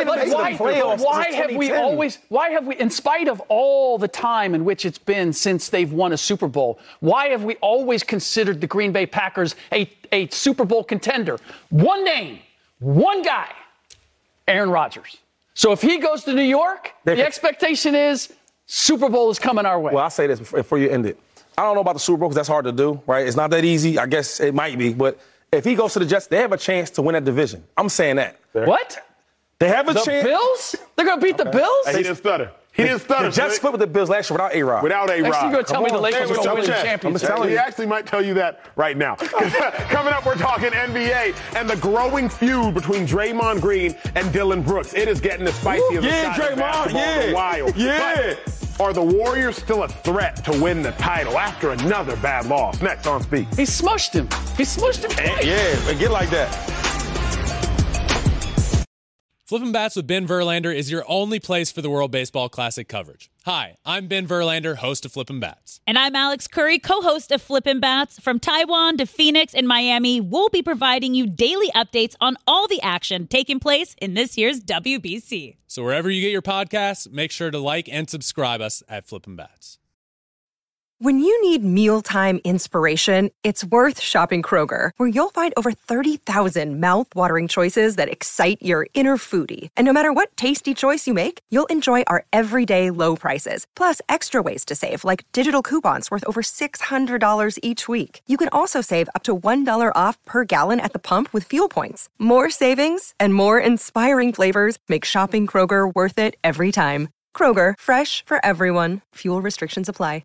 why have we, in spite of all the time in which it's been since they've won a Super Bowl, why have we always considered the Green Bay Packers a Super Bowl contender? One name, one guy, Aaron Rodgers. So if he goes to New York, the expectation is Super Bowl is coming our way. Well, I'll say this before you end it. I don't know about the Super Bowl because that's hard to do, right? It's not that easy. I guess it might be. But if he goes to the Jets, they have a chance to win that division. I'm saying that. What? They have a chance. The Bills? They're going to beat the Bills? He didn't stutter. The Jets split with the Bills last year without A-Rod. Without A-Rod. Actually, you're going to tell me the Lakers are going to win the championship. He actually might tell you that right now. Coming up, we're talking NBA and the growing feud between Draymond Green and Dylan Brooks. It is getting as spicy as a shot of basketball in a while. But are the Warriors still a threat to win the title after another bad loss? Next on Speak. He smushed him. Twice. Yeah, get like that. Flippin' Bats with Ben Verlander is your only place for the World Baseball Classic coverage. Hi, I'm Ben Verlander, host of Flippin' Bats. And I'm Alex Curry, co-host of Flippin' Bats. From Taiwan to Phoenix and Miami, we'll be providing you daily updates on all the action taking place in this year's WBC. So wherever you get your podcasts, make sure to like and subscribe us at Flippin' Bats. When you need mealtime inspiration, it's worth shopping Kroger, where you'll find over 30,000 mouth-watering choices that excite your inner foodie. And no matter what tasty choice you make, you'll enjoy our everyday low prices, plus extra ways to save, like digital coupons worth over $600 each week. You can also save up to $1 off per gallon at the pump with fuel points. More savings and more inspiring flavors make shopping Kroger worth it every time. Kroger, fresh for everyone. Fuel restrictions apply.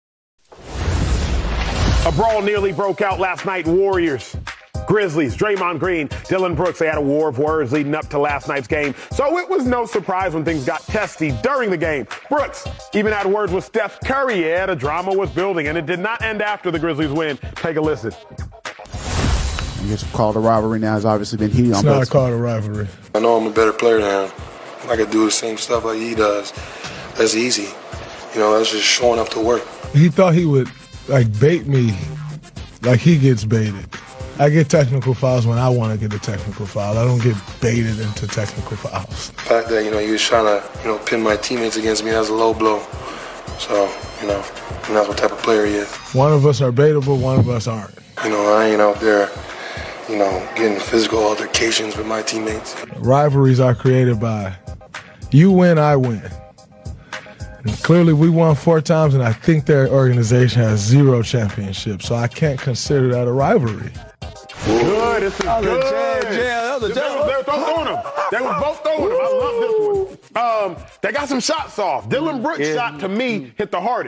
A brawl nearly broke out last night. Warriors, Grizzlies, Draymond Green, Dylan Brooks. They had a war of words leading up to last night's game. So it was no surprise when things got testy during the game. Brooks even had words with Steph Curry. Yeah, the drama was building, and it did not end after the Grizzlies win. Take a listen. I guess call it a rivalry now has obviously been heated. It's not called a rivalry. I know I'm a better player than him. I can do the same stuff like he does. That's easy. That's just showing up to work. He thought he would bait me like he gets baited. I get technical fouls when I want to get a technical foul. I don't get baited into technical fouls. The fact that, he was trying to, pin my teammates against me, that's a low blow. So, and that's what type of player he is. One of us are baitable, one of us aren't. I ain't out there, getting physical altercations with my teammates. Rivalries are created by you win, I win. And clearly, we won 4 times, and I think their organization has 0 championships, so I can't consider that a rivalry. Good, this is good. They were throwing him. They were both throwing him. I love this one. They got some shots off. Dylan Brooks' shot, to me, hit the hardest.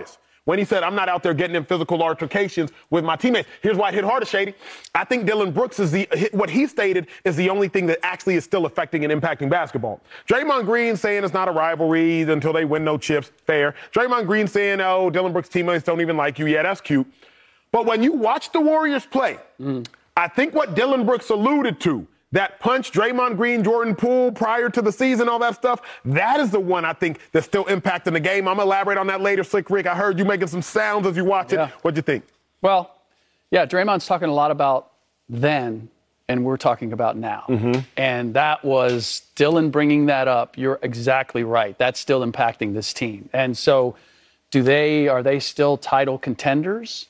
when he said, I'm not out there getting in physical altercations with my teammates. Here's why it hit harder, Shady. I think Dillon Brooks is what he stated is the only thing that actually is still affecting and impacting basketball. Draymond Green saying it's not a rivalry until they win no chips. Fair. Draymond Green saying, oh, Dillon Brooks' teammates don't even like you. Yeah, that's cute. But when you watch the Warriors play, I think what Dillon Brooks alluded to, that punch, Draymond Green, Jordan Poole prior to the season, all that stuff, that is the one I think that's still impacting the game. I'm going to elaborate on that later, Slick Rick. I heard you making some sounds as you watch it. What'd you think? Well, yeah, Draymond's talking a lot about then, and we're talking about now. And that was Dillon bringing that up. You're exactly right. That's still impacting this team. And so are they still title contenders?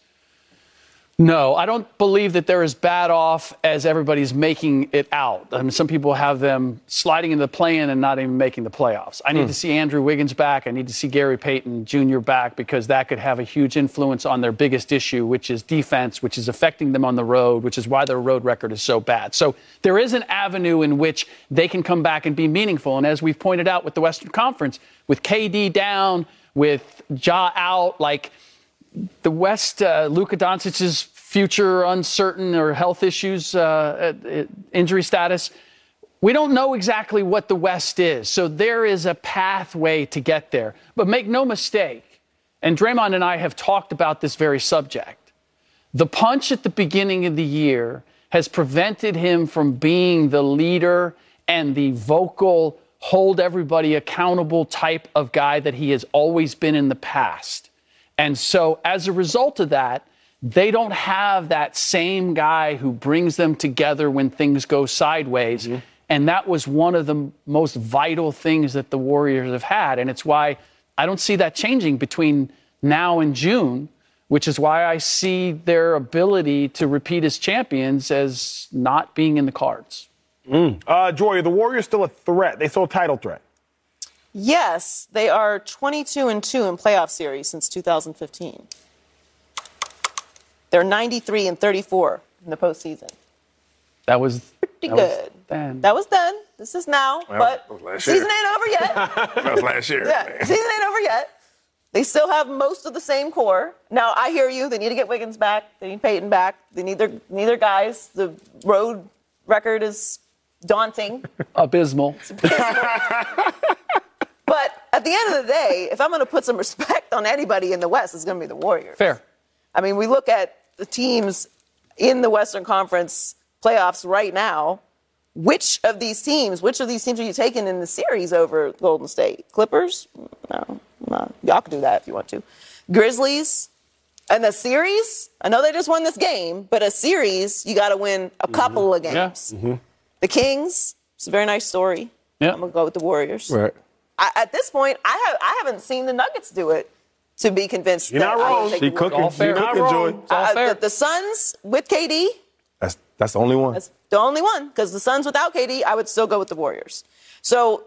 No, I don't believe that they're as bad off as everybody's making it out. I mean, some people have them sliding into the play-in and not even making the playoffs. I need to see Andrew Wiggins back. I need to see Gary Payton Jr. back because that could have a huge influence on their biggest issue, which is defense, which is affecting them on the road, which is why their road record is so bad. So there is an avenue in which they can come back and be meaningful. And as we've pointed out with the Western Conference, with KD down, with Ja out, like the West, Luka Doncic's future uncertain or health issues, injury status. We don't know exactly what the West is. So there is a pathway to get there. But make no mistake, and Draymond and I have talked about this very subject, the punch at the beginning of the year has prevented him from being the leader and the vocal, hold everybody accountable type of guy that he has always been in the past. And so as a result of that, they don't have that same guy who brings them together when things go sideways. And that was one of the most vital things that the Warriors have had. And it's why I don't see that changing between now and June, which is why I see their ability to repeat as champions as not being in the cards. Joy, are the Warriors still a threat? They still a title threat? Yes, they are 22-2 in playoff series since 2015. They're 93-34 in the postseason. That was pretty good. That was then. This is now, but the season ain't over yet. That was last year. Yeah, the season ain't over yet. They still have most of the same core. Now, I hear you. They need to get Wiggins back. They need Payton back. They need their guys. The road record is daunting. Abysmal. But at the end of the day, if I'm going to put some respect on anybody in the West, it's going to be the Warriors. Fair. I mean, we look at the teams in the Western Conference playoffs right now. Which of these teams are you taking in the series over Golden State? Clippers? No. Y'all can do that if you want to. Grizzlies? And the series? I know they just won this game, but a series, you got to win a couple of games. Yeah. The Kings? It's a very nice story. Yeah. I'm going to go with the Warriors. Right. At this point, I haven't seen the Nuggets do it to be convinced You're that not I wrong. would take She the Warriors. cooking. She cooking, Joy. It's all fair. The Suns with KD, That's the only one. that's the only one. Because the Suns without KD, I would still go with the Warriors. So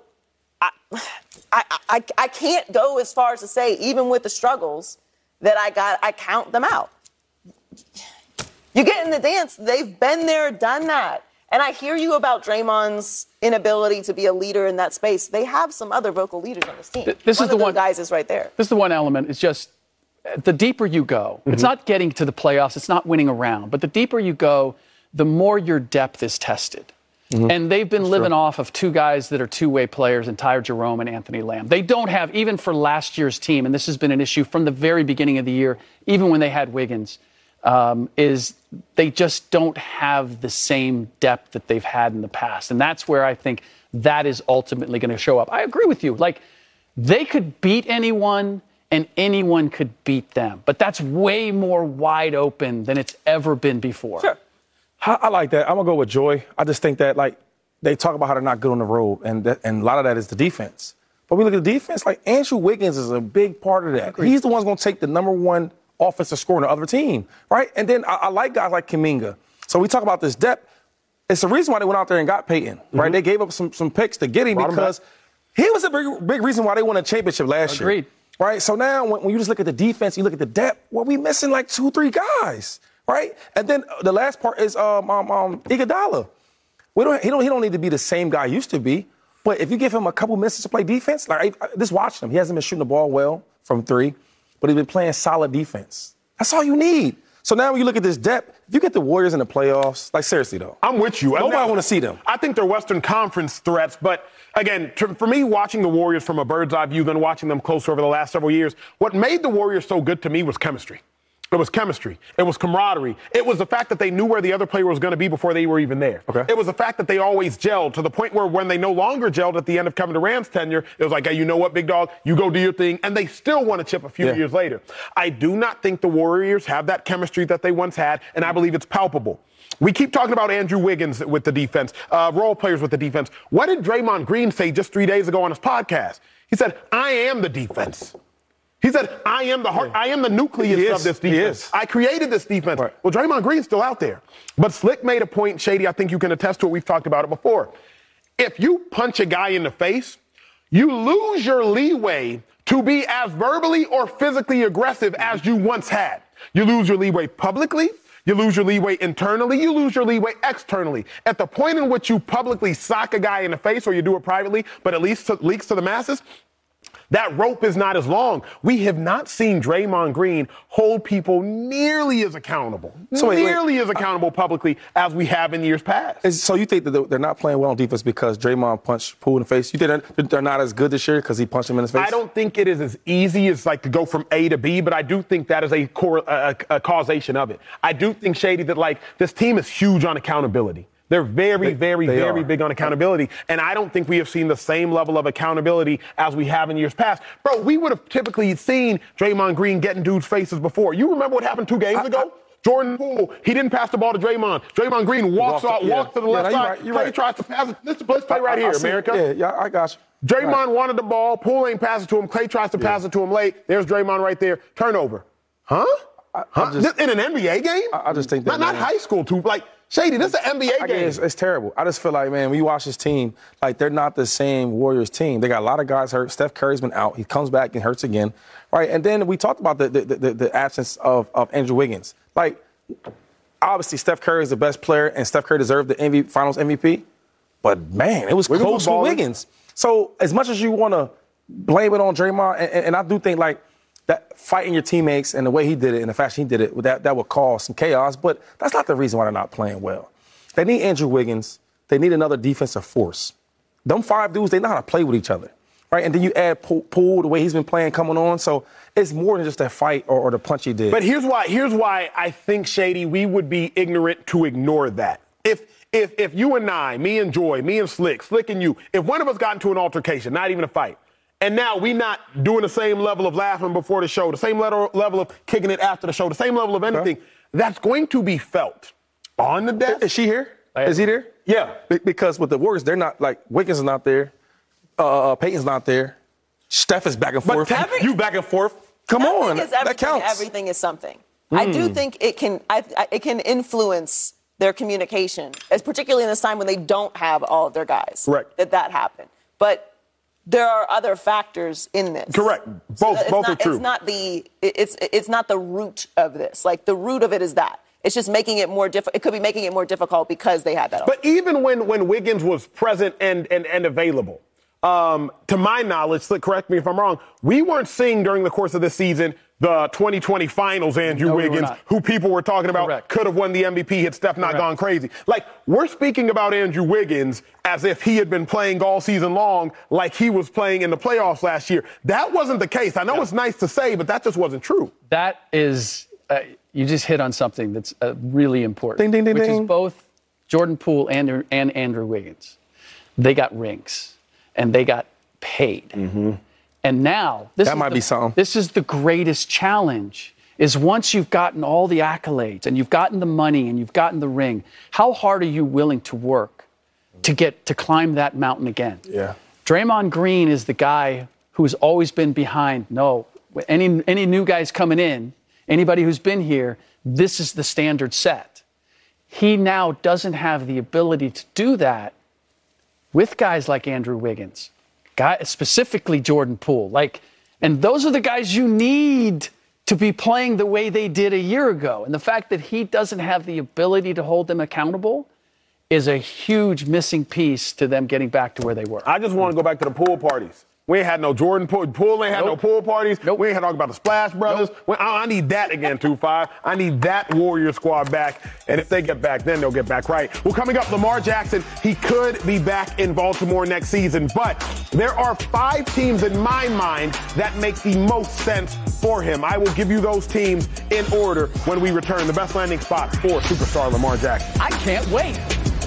I can't go as far as to say, even with the struggles, that I count them out. You get in the dance. They've been there, done that. And I hear you about Draymond's inability to be a leader in that space. They have some other vocal leaders on this team. This is the one guys is right there. This is the one element. It's just the deeper you go. It's not getting to the playoffs. It's not winning a round. But the deeper you go, the more your depth is tested. And they've been living off of two guys that are two-way players, in Tyler Jerome and Anthony Lamb. They don't have, even for last year's team, and this has been an issue from the very beginning of the year, even when they had Wiggins, is they just don't have the same depth that they've had in the past. And that's where I think that is ultimately going to show up. I agree with you. Like, they could beat anyone and anyone could beat them. But that's way more wide open than it's ever been before. Sure. I like that. I'm going to go with Joy. I just think that, like, they talk about how they're not good on the road, and a lot of that is the defense. But we look at the defense, like, Andrew Wiggins is a big part of that. He's the one who's going to take the number one offensive scorer on the other team, right? And then I like guys like Kuminga. So we talk about this depth. It's the reason why they went out there and got Payton, right? They gave up some picks to get him because he was a big reason why they won a championship last year. Right? So now when you just look at the defense, you look at the depth, well, we missing like 2-3 guys, right? And then the last part is Iguodala. He don't need to be the same guy he used to be, but if you give him a couple minutes to play defense, like just watching him, he hasn't been shooting the ball well from three. but he's been playing solid defense. That's all you need. So now when you look at this depth, if you get the Warriors in the playoffs, like seriously though. I'm with you. Nobody want to see them. I think they're Western Conference threats, but again, for me, watching the Warriors from a bird's eye view, then watching them closer over the last several years, what made the Warriors so good to me was chemistry. It was chemistry. It was camaraderie. It was the fact that they knew where the other player was going to be before they were even there. Okay. It was the fact that they always gelled to the point where when they no longer gelled at the end of Kevin Durant's tenure, it was like, hey, you know what, big dog? You go do your thing. And they still won a chip a few years later. I do not think the Warriors have that chemistry that they once had, and I believe it's palpable. We keep talking about Andrew Wiggins with the defense, role players with the defense. What did Draymond Green say just 3 days ago on his podcast? He said, I am the defense. He said, I am the heart. I am the nucleus of this defense. I created this defense. Right. Well, Draymond Green's still out there. But Slick made a point, Shady, I think you can attest to it. We've talked about it before. If you punch a guy in the face, you lose your leeway to be as verbally or physically aggressive as you once had. You lose your leeway publicly. You lose your leeway internally. You lose your leeway externally. At the point in which you publicly sock a guy in the face, or you do it privately, but at least leaks to the masses, that rope is not as long. We have not seen Draymond Green hold people nearly as accountable, as accountable publicly as we have in years past. So you think that they're not playing well on defense because Draymond punched Poole in the face? You think they're not as good this year because he punched him in the face? I don't think it is as easy as like to go from A to B, but I do think that is a causation of it. I do think, Shady, that like this team is huge on accountability. They're very big on accountability. And I don't think we have seen the same level of accountability as we have in years past. Bro, we would have typically seen Draymond Green getting dudes' faces before. You remember what happened 2 games ago? Jordan Poole, he didn't pass the ball to Draymond. Draymond Green walks to the left side. Klay tries to pass it. Let's play right here, America. Yeah, I got you. Draymond wanted the ball. Poole ain't passing to him. Klay tries to pass it to him late. There's Draymond right there. Turnover. Huh? In an NBA game? I just think that. Not high school, too. Like, Shady, this is an NBA game. It's terrible. I just feel like, man, when you watch this team, like they're not the same Warriors team. They got a lot of guys hurt. Steph Curry's been out. He comes back and hurts again, right? And then we talked about the absence of Andrew Wiggins. Like, obviously, Steph Curry is the best player, and Steph Curry deserved the Finals MVP. But, man, it was close for Wiggins. So as much as you want to blame it on Draymond, and I do think, like, that fighting your teammates and the way he did it and the fashion he did it, that would cause some chaos. But that's not the reason why they're not playing well. They need Andrew Wiggins. They need another defensive force. Them 5 dudes, they know how to play with each other, right? And then you add Poole, the way he's been playing, coming on. So it's more than just that fight or the punch he did. But here's why I think, Shady, we would be ignorant to ignore that. If you and I, me and Joy, me and Slick and you, if one of us got into an altercation, not even a fight, and now we not doing the same level of laughing before the show, the same level of kicking it after the show, the same level of anything, that's going to be felt on the desk. Is she here? Is he there? Yeah. Because with the Warriors, they're not, like, Wiggins is not there. Peyton's not there. Steph is back and forth. You back and forth. Come on. That counts. Everything is something. I do think it can influence their communication, as particularly in this time when they don't have all of their guys. Correct. That happened. But there are other factors in this. Correct. Both are true. It's not the root of this. Like, the root of it is that. It's just making it more difficult. It could be making it more difficult because they had that. But even when Wiggins was present and available, to my knowledge, correct me if I'm wrong, we weren't seeing during the course of this season the 2020 finals Andrew Wiggins, who people were talking about could have won the MVP had Steph not gone crazy. Like, we're speaking about Andrew Wiggins as if he had been playing all season long, like he was playing in the playoffs last year. That wasn't the case. I know it's nice to say, but that just wasn't true. That is, you just hit on something that's really important, ding, ding, ding, which ding. is both Jordan Poole and Andrew Wiggins. They got rings, and they got paid. Mm-hmm. And now, this is the greatest challenge, is once you've gotten all the accolades and you've gotten the money and you've gotten the ring, how hard are you willing to work to climb that mountain again? Yeah. Draymond Green is the guy who's always been behind. No, any new guys coming in, anybody who's been here, this is the standard set. He now doesn't have the ability to do that with guys like Andrew Wiggins. Specifically Jordan Poole. And those are the guys you need to be playing the way they did a year ago. And the fact that he doesn't have the ability to hold them accountable is a huge missing piece to them getting back to where they were. I just want to go back to the pool parties. We ain't had no Jordan pool. Ain't had no pool parties. We ain't had to talk about the Splash Brothers. I need that again, 2-5. I need that Warrior squad back. And if they get back, then they'll get back right. Well, coming up, Lamar Jackson, he could be back in Baltimore next season. But there are 5 teams in my mind that make the most sense for him. I will give you those teams in order when we return. The best landing spots for superstar Lamar Jackson. I can't wait.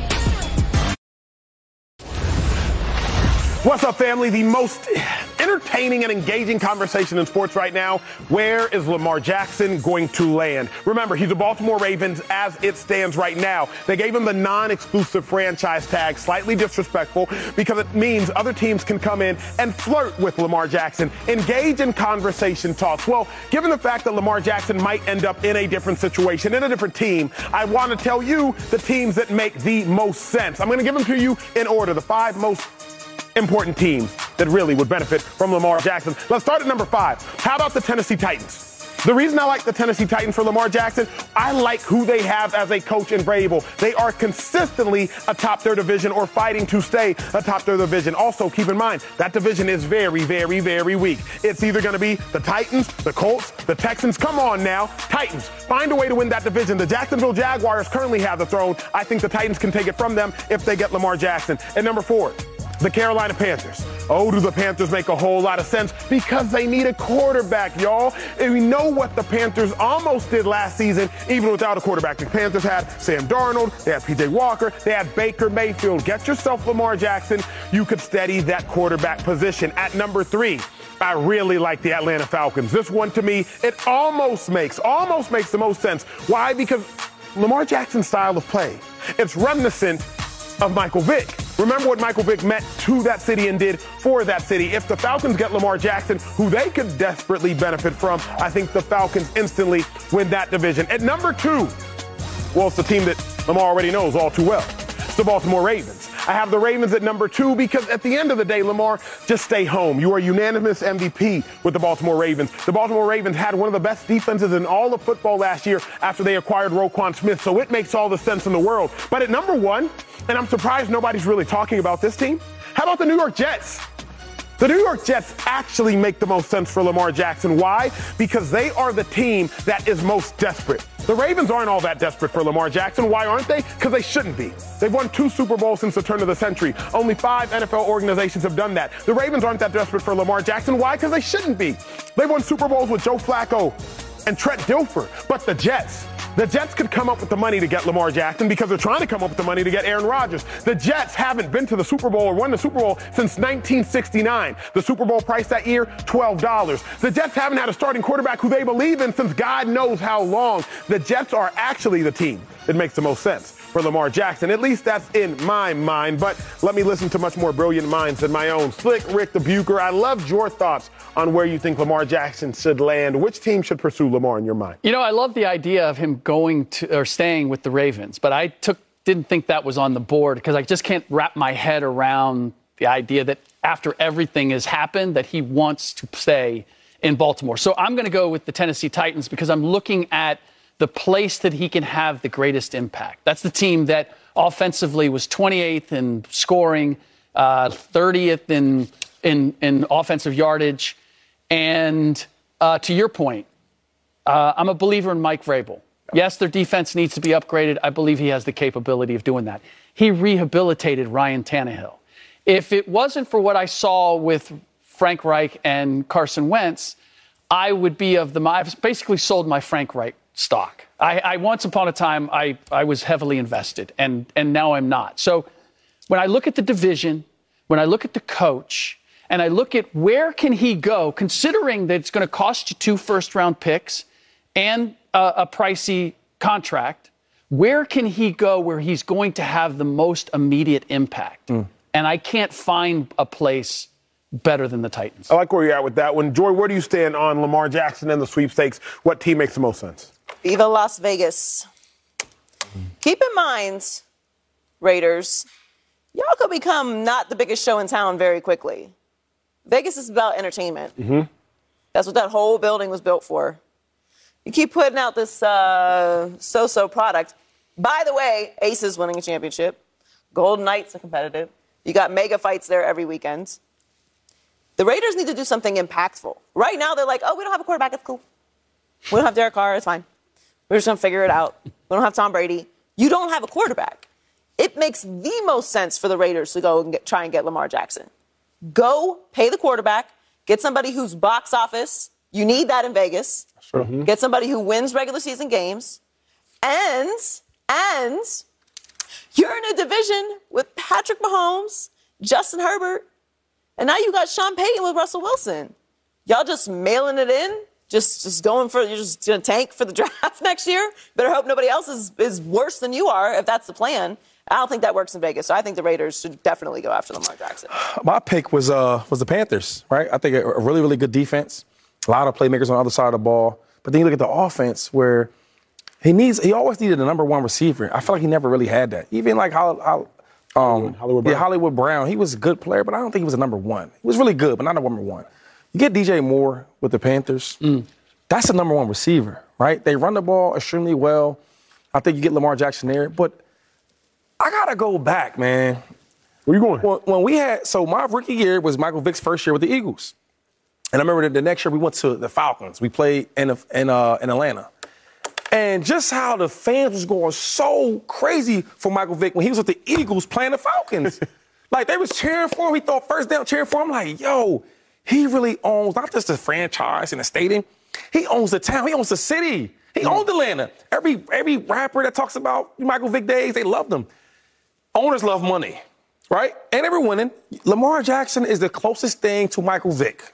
What's up, family? The most entertaining and engaging conversation in sports right now. Where is Lamar Jackson going to land? Remember, he's a Baltimore Ravens as it stands right now. They gave him the non-exclusive franchise tag, slightly disrespectful, because it means other teams can come in and flirt with Lamar Jackson, engage in conversation talks. Well, given the fact that Lamar Jackson might end up in a different situation, in a different team, I want to tell you the teams that make the most sense. I'm going to give them to you in order, the 5 most important teams that really would benefit from Lamar Jackson. Let's start at number 5. How about the Tennessee Titans? The reason I like the Tennessee Titans for Lamar Jackson, I like who they have as a coach in Vrabel. They are consistently atop their division or fighting to stay atop their division. Also, keep in mind, that division is very, very, very weak. It's either going to be the Titans, the Colts, the Texans. Come on now. Titans, find a way to win that division. The Jacksonville Jaguars currently have the throne. I think the Titans can take it from them if they get Lamar Jackson. And number 4, the Carolina Panthers. Oh, do the Panthers make a whole lot of sense? Because they need a quarterback, y'all. And we know what the Panthers almost did last season, even without a quarterback. The Panthers had Sam Darnold, they had P.J. Walker, they had Baker Mayfield. Get yourself Lamar Jackson. You could steady that quarterback position. At number 3, I really like the Atlanta Falcons. This one, to me, it almost makes the most sense. Why? Because Lamar Jackson's style of play, it's reminiscent of Michael Vick. Remember what Michael Vick meant to that city and did for that city. If the Falcons get Lamar Jackson, who they could desperately benefit from, I think the Falcons instantly win that division. At number 2, well, it's the team that Lamar already knows all too well. It's the Baltimore Ravens. I have the Ravens at number 2 because at the end of the day, Lamar, just stay home. You are unanimous MVP with the Baltimore Ravens. The Baltimore Ravens had one of the best defenses in all of football last year after they acquired Roquan Smith, so it makes all the sense in the world. But at number 1, and I'm surprised nobody's really talking about this team, how about the New York Jets? The New York Jets actually make the most sense for Lamar Jackson. Why? Because they are the team that is most desperate. The Ravens aren't all that desperate for Lamar Jackson. Why aren't they? Because they shouldn't be. They've won 2 Super Bowls since the turn of the century. Only 5 NFL organizations have done that. The Ravens aren't that desperate for Lamar Jackson. Why? Because they shouldn't be. They've won Super Bowls with Joe Flacco and Trent Dilfer. But the Jets could come up with the money to get Lamar Jackson because they're trying to come up with the money to get Aaron Rodgers. The Jets haven't been to the Super Bowl or won the Super Bowl since 1969. The Super Bowl price that year, $12. The Jets haven't had a starting quarterback who they believe in since God knows how long. The Jets are actually the team that makes the most sense for Lamar Jackson. At least that's in my mind, but let me listen to much more brilliant minds than my own. Slick Rick the Bucher, I loved your thoughts on where you think Lamar Jackson should land. Which team should pursue Lamar in your mind? You know, I love the idea of him going to or staying with the Ravens, but I didn't think that was on the board because I just can't wrap my head around the idea that after everything has happened that he wants to stay in Baltimore. So I'm going to go with the Tennessee Titans because I'm looking at the place that he can have the greatest impact. That's the team that offensively was 28th in scoring, 30th in offensive yardage. And to your point, I'm a believer in Mike Vrabel. Yes, their defense needs to be upgraded. I believe he has the capability of doing that. He rehabilitated Ryan Tannehill. If it wasn't for what I saw with Frank Reich and Carson Wentz, I would be I've basically sold my Frank Reich stock. I once upon a time, I was heavily invested, and now I'm not. So when I look at the division, when I look at the coach, and I look at where can he go, considering that it's going to cost you 2 first-round picks and a pricey contract, where can he go where he's going to have the most immediate impact? And I can't find a place better than the Titans. I like where you're at with that one. Joy, where do you stand on Lamar Jackson and the sweepstakes? What team makes the most sense? Viva Las Vegas. Keep in mind, Raiders, y'all could become not the biggest show in town very quickly. Vegas is about entertainment. That's what that whole building was built for. You keep putting out this so-so product. By the way, Aces winning a championship. Golden Knights are competitive. You got mega fights there every weekend. The Raiders need to do something impactful. Right now, they're like, oh, we don't have a quarterback. It's cool. We don't have Derek Carr. It's fine. We're just going to figure it out. We don't have Tom Brady. You don't have a quarterback. It makes the most sense for the Raiders to go and try and get Lamar Jackson. Go pay the quarterback. Get somebody who's box office. You need that in Vegas. Sure. Get somebody who wins regular season games. And you're in a division with Patrick Mahomes, Justin Herbert, and now you got Sean Payton with Russell Wilson. Y'all just mailing it in? Just going for, you're just going to tank for the draft next year? Better hope nobody else is worse than you are if that's the plan. I don't think that works in Vegas, so I think the Raiders should definitely go after Lamar Jackson. My pick was the Panthers, right? I think a really, really good defense. A lot of playmakers on the other side of the ball. But then you look at the offense where he always needed a number one receiver. I feel like he never really had that. Even like Hollywood Brown. He was a good player, but I don't think he was a number one. He was really good, but not a number one. You get DJ Moore with the Panthers. That's a number one receiver, right? They run the ball extremely well. I think you get Lamar Jackson there. But I got to go back, man. Where you going? When we had, so my rookie year was Michael Vick's first year with the Eagles. And I remember the next year we went to the Falcons. We played in Atlanta. And just how the fans was going so crazy for Michael Vick when he was with the Eagles playing the Falcons. Like, they was cheering for him. He thought first down cheering for him. Like, yo, he really owns not just the franchise and the stadium. He owns the town. He owns the city. He owns Atlanta. Every rapper that talks about Michael Vick days, they love them. Owners love money, right? And they're winning. Lamar Jackson is the closest thing to Michael Vick.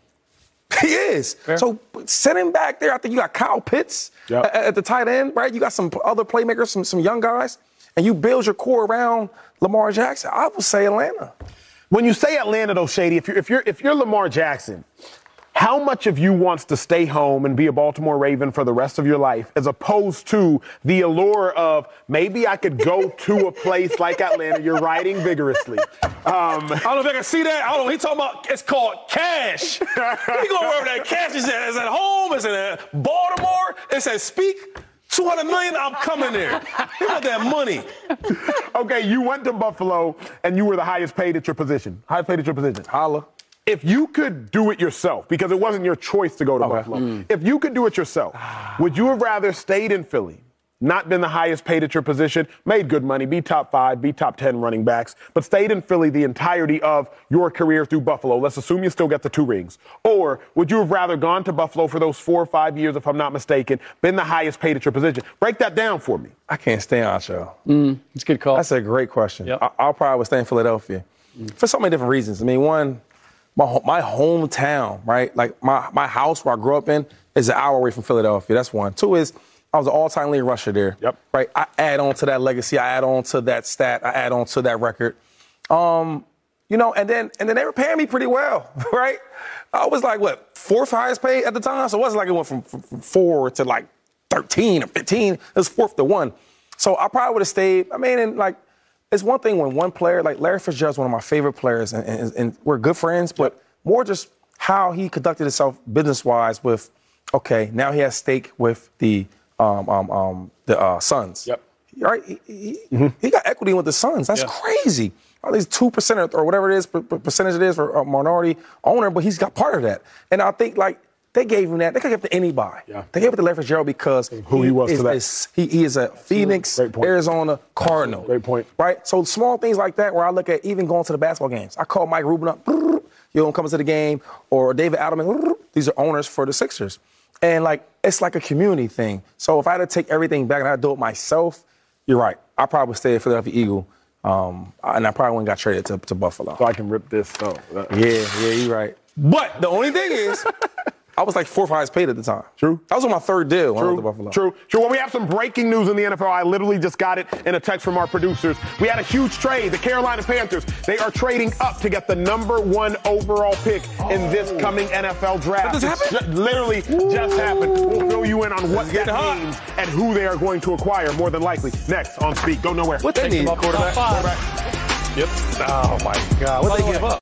He is. Fair. So set him back there. I think you got Kyle Pitts at the tight end, right? You got some other playmakers, some young guys, and you build your core around Lamar Jackson. I would say Atlanta. When you say Atlanta, though, Shady, if you're Lamar Jackson, how much of you wants to stay home and be a Baltimore Raven for the rest of your life, as opposed to the allure of maybe I could go to a place like Atlanta? You're riding vigorously. I don't know if I can see that. I don't know. He talking about it's called cash. He going wherever that cash is at. Is it at home? Is it at Baltimore? It says speak. $200 million, I'm coming there. He want that money. Okay, you went to Buffalo and you were the highest paid at your position. Highest paid at your position. Holla. If you could do it yourself, because it wasn't your choice to go to Buffalo, if you could do it yourself, would you have rather stayed in Philly, not been the highest paid at your position, made good money, be top 5, be top 10 running backs, but stayed in Philly the entirety of your career through Buffalo? Let's assume you still get the 2 rings. Or would you have rather gone to Buffalo for those 4 or 5 years, if I'm not mistaken, been the highest paid at your position? Break that down for me. I can't stay on, Joe. It's a good call. That's a great question. Yep. I'll probably stay in Philadelphia for so many different reasons. I mean, one, my hometown, right? Like my house where I grew up in is an hour away from Philadelphia. That's one. 2 is I was an all-time leading rusher there. Yep. Right. I add on to that legacy. I add on to that stat. I add on to that record. And then they were paying me pretty well, right? I was like, 4th highest paid at the time? So it wasn't like it went from 4 to like 13 or 15. It was 4th to 1. So I probably would have stayed. I mean, and like, it's one thing when one player, like Larry Fitzgerald's one of my favorite players, and we're good friends, but more just how he conducted himself business-wise with, okay, now he has stake with the Suns. Yep. Right? He got equity with the Suns. That's crazy. At least 2% or whatever it is, percentage it is for a minority owner, but he's got part of that. And I think, like, they gave him that. They could give it to anybody. Yeah. They gave it to Larry Fitzgerald because who he was to that. He is a Phoenix, Arizona Cardinal. Great point. Right? So small things like that where I look at even going to the basketball games. I call Mike Rubin up. You don't come to the game. Or David Adelman. These are owners for the Sixers. And, like, it's like a community thing. So if I had to take everything back and I had to do it myself, you're right. I probably would stay at Philadelphia Eagle. And I probably wouldn't got traded to Buffalo. So I can rip this. Yeah, you're right. But the only thing is, I was like 4th highest paid at the time. True. That was on my 3rd deal when I went to Buffalo. True. Well, we have some breaking news in the NFL. I literally just got it in a text from our producers. We had a huge trade. The Carolina Panthers, they are trading up to get the number 1 overall pick in this coming NFL draft. Did this happen? Literally just happened. We'll fill you in on what that means and who they are going to acquire, more than likely. Next on Speak. Go nowhere. What they need? Quarterback. Yep. Oh, my God. What they give up?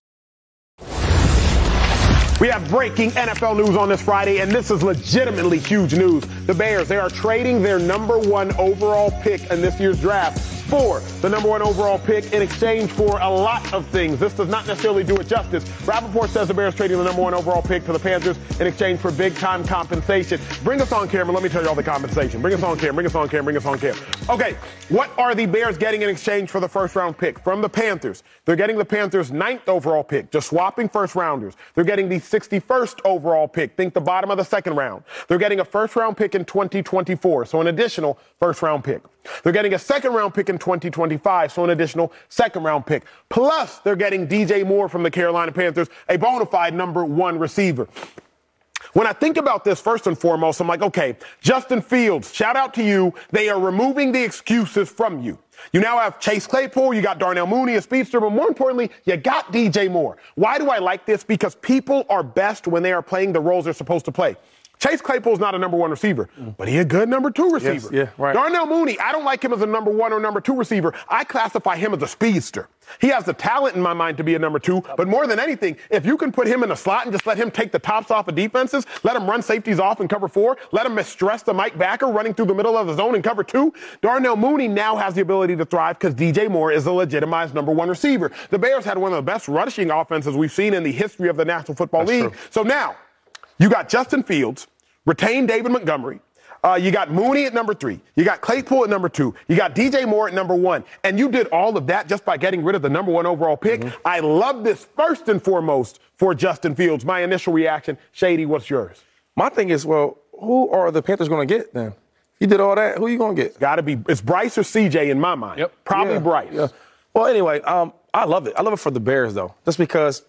We have breaking NFL news on this Friday, and this is legitimately huge news. The Bears, they are trading their number 1 overall pick in this year's draft for the number 1 overall pick in exchange for a lot of things. This does not necessarily do it justice. Rappaport says the Bears trading the number 1 overall pick to the Panthers in exchange for big-time compensation. Bring us on camera. Let me tell you all the compensation. Bring us on camera. Bring us on camera. Bring us on camera. Okay, what are the Bears getting in exchange for the first-round pick from the Panthers? They're getting the Panthers' 9th overall pick, just swapping first-rounders. They're getting the 61st overall pick. Think the bottom of the second round. They're getting a first-round pick in 2024, so an additional first-round pick. They're getting a second-round pick in 2025, so an additional second-round pick. Plus, they're getting DJ Moore from the Carolina Panthers, a bona fide number 1 receiver. When I think about this, first and foremost, I'm like, okay, Justin Fields, shout out to you. They are removing the excuses from you. You now have Chase Claypool, you got Darnell Mooney, a speedster, but more importantly, you got DJ Moore. Why do I like this? Because people are best when they are playing the roles they're supposed to play. Chase Claypool's not a number 1 receiver, but he's a good number 2 receiver. Yes, yeah, right. Darnell Mooney, I don't like him as a number 1 or number 2 receiver. I classify him as a speedster. He has the talent in my mind to be a number 2, but more than anything, if you can put him in a slot and just let him take the tops off of defenses, let him run safeties off in cover 4, let him mistress the Mike Backer running through the middle of the zone in cover 2, Darnell Mooney now has the ability to thrive because DJ Moore is a legitimized number 1 receiver. The Bears had one of the best rushing offenses we've seen in the history of the National Football League. True. So now, you got Justin Fields, retain David Montgomery. You got Mooney at number 3. You got Claypool at number 2. You got DJ Moore at number 1. And you did all of that just by getting rid of the number 1 overall pick. Mm-hmm. I love this first and foremost for Justin Fields. My initial reaction, Shady, what's yours? My thing is, well, who are the Panthers going to get then? You did all that. Who are you going to get? Got to be. It's Bryce or CJ in my mind. Yep. Probably Bryce. Yeah. Well, anyway, I love it. I love it for the Bears, though, just because,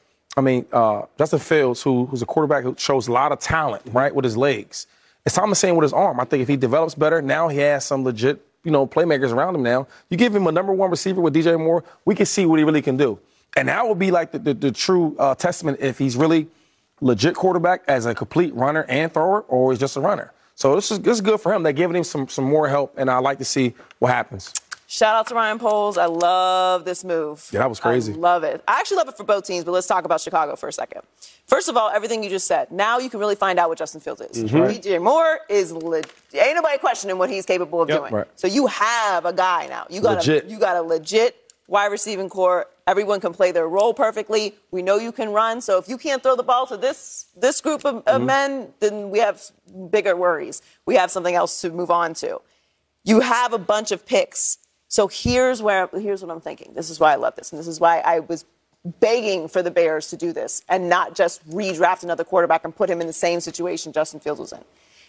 Justin Fields, who's a quarterback who shows a lot of talent, right, with his legs. It's the same with his arm. I think if he develops better, now he has some legit, playmakers around him now. You give him a number 1 receiver with DJ Moore, we can see what he really can do. And that would be like the true testament if he's really legit quarterback as a complete runner and thrower, or he's just a runner. So this is good for him. They're giving him some more help, and I like to see what happens. Shout out to Ryan Poles. I love this move. Yeah, that was crazy. I love it. I actually love it for both teams, but let's talk about Chicago for a second. First of all, everything you just said. Now you can really find out what Justin Fields is. Mm-hmm. DJ Moore is ain't nobody questioning what he's capable of doing. Right. So you have a guy now. You got a legit wide receiving core. Everyone can play their role perfectly. We know you can run. So if you can't throw the ball to this group of men, then we have bigger worries. We have something else to move on to. You have a bunch of picks. So here's what I'm thinking. This is why I love this, and this is why I was begging for the Bears to do this and not just redraft another quarterback and put him in the same situation Justin Fields was in.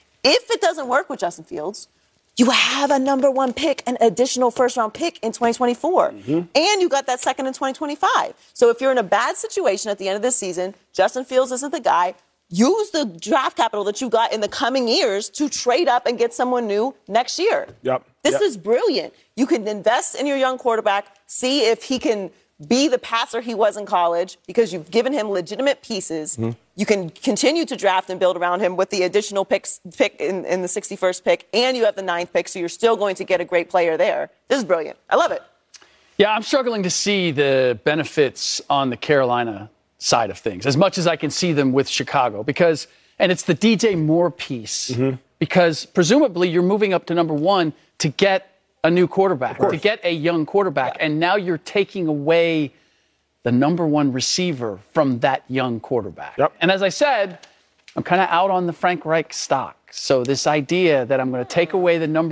If it doesn't work with Justin Fields, you have a number 1 pick, an additional first-round pick in 2024, and you got that second in 2025. So if you're in a bad situation at the end of this season, Justin Fields isn't the guy. Use the draft capital that you got in the coming years to trade up and get someone new next year. This is brilliant. You can invest in your young quarterback, see if he can be the passer he was in college because you've given him legitimate pieces. Mm-hmm. You can continue to draft and build around him with the additional pick in the 61st pick, and you have the 9th pick, so you're still going to get a great player there. This is brilliant. I love it. Yeah, I'm struggling to see the benefits on the Carolina side of things as much as I can see them with Chicago and it's the DJ Moore piece because presumably you're moving up to number 1 to get a new quarterback, to get a young quarterback, and now you're taking away the number 1 receiver from that young quarterback. And as I said, I'm kind of out on the Frank Reich stock. So this idea that I'm going to take away the number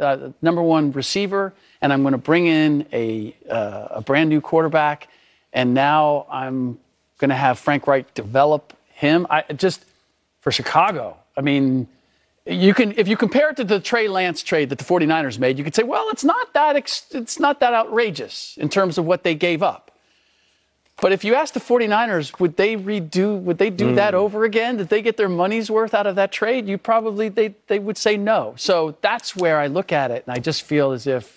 one receiver and I'm going to bring in a brand new quarterback, and now I'm going to have Frank Reich develop him. For Chicago, if you compare it to the Trey Lance trade that the 49ers made, you could say, well, it's not that outrageous in terms of what they gave up. But if you ask the 49ers, would they do that over again? Did they get their money's worth out of that trade? They would say no. So that's where I look at it, and I just feel as if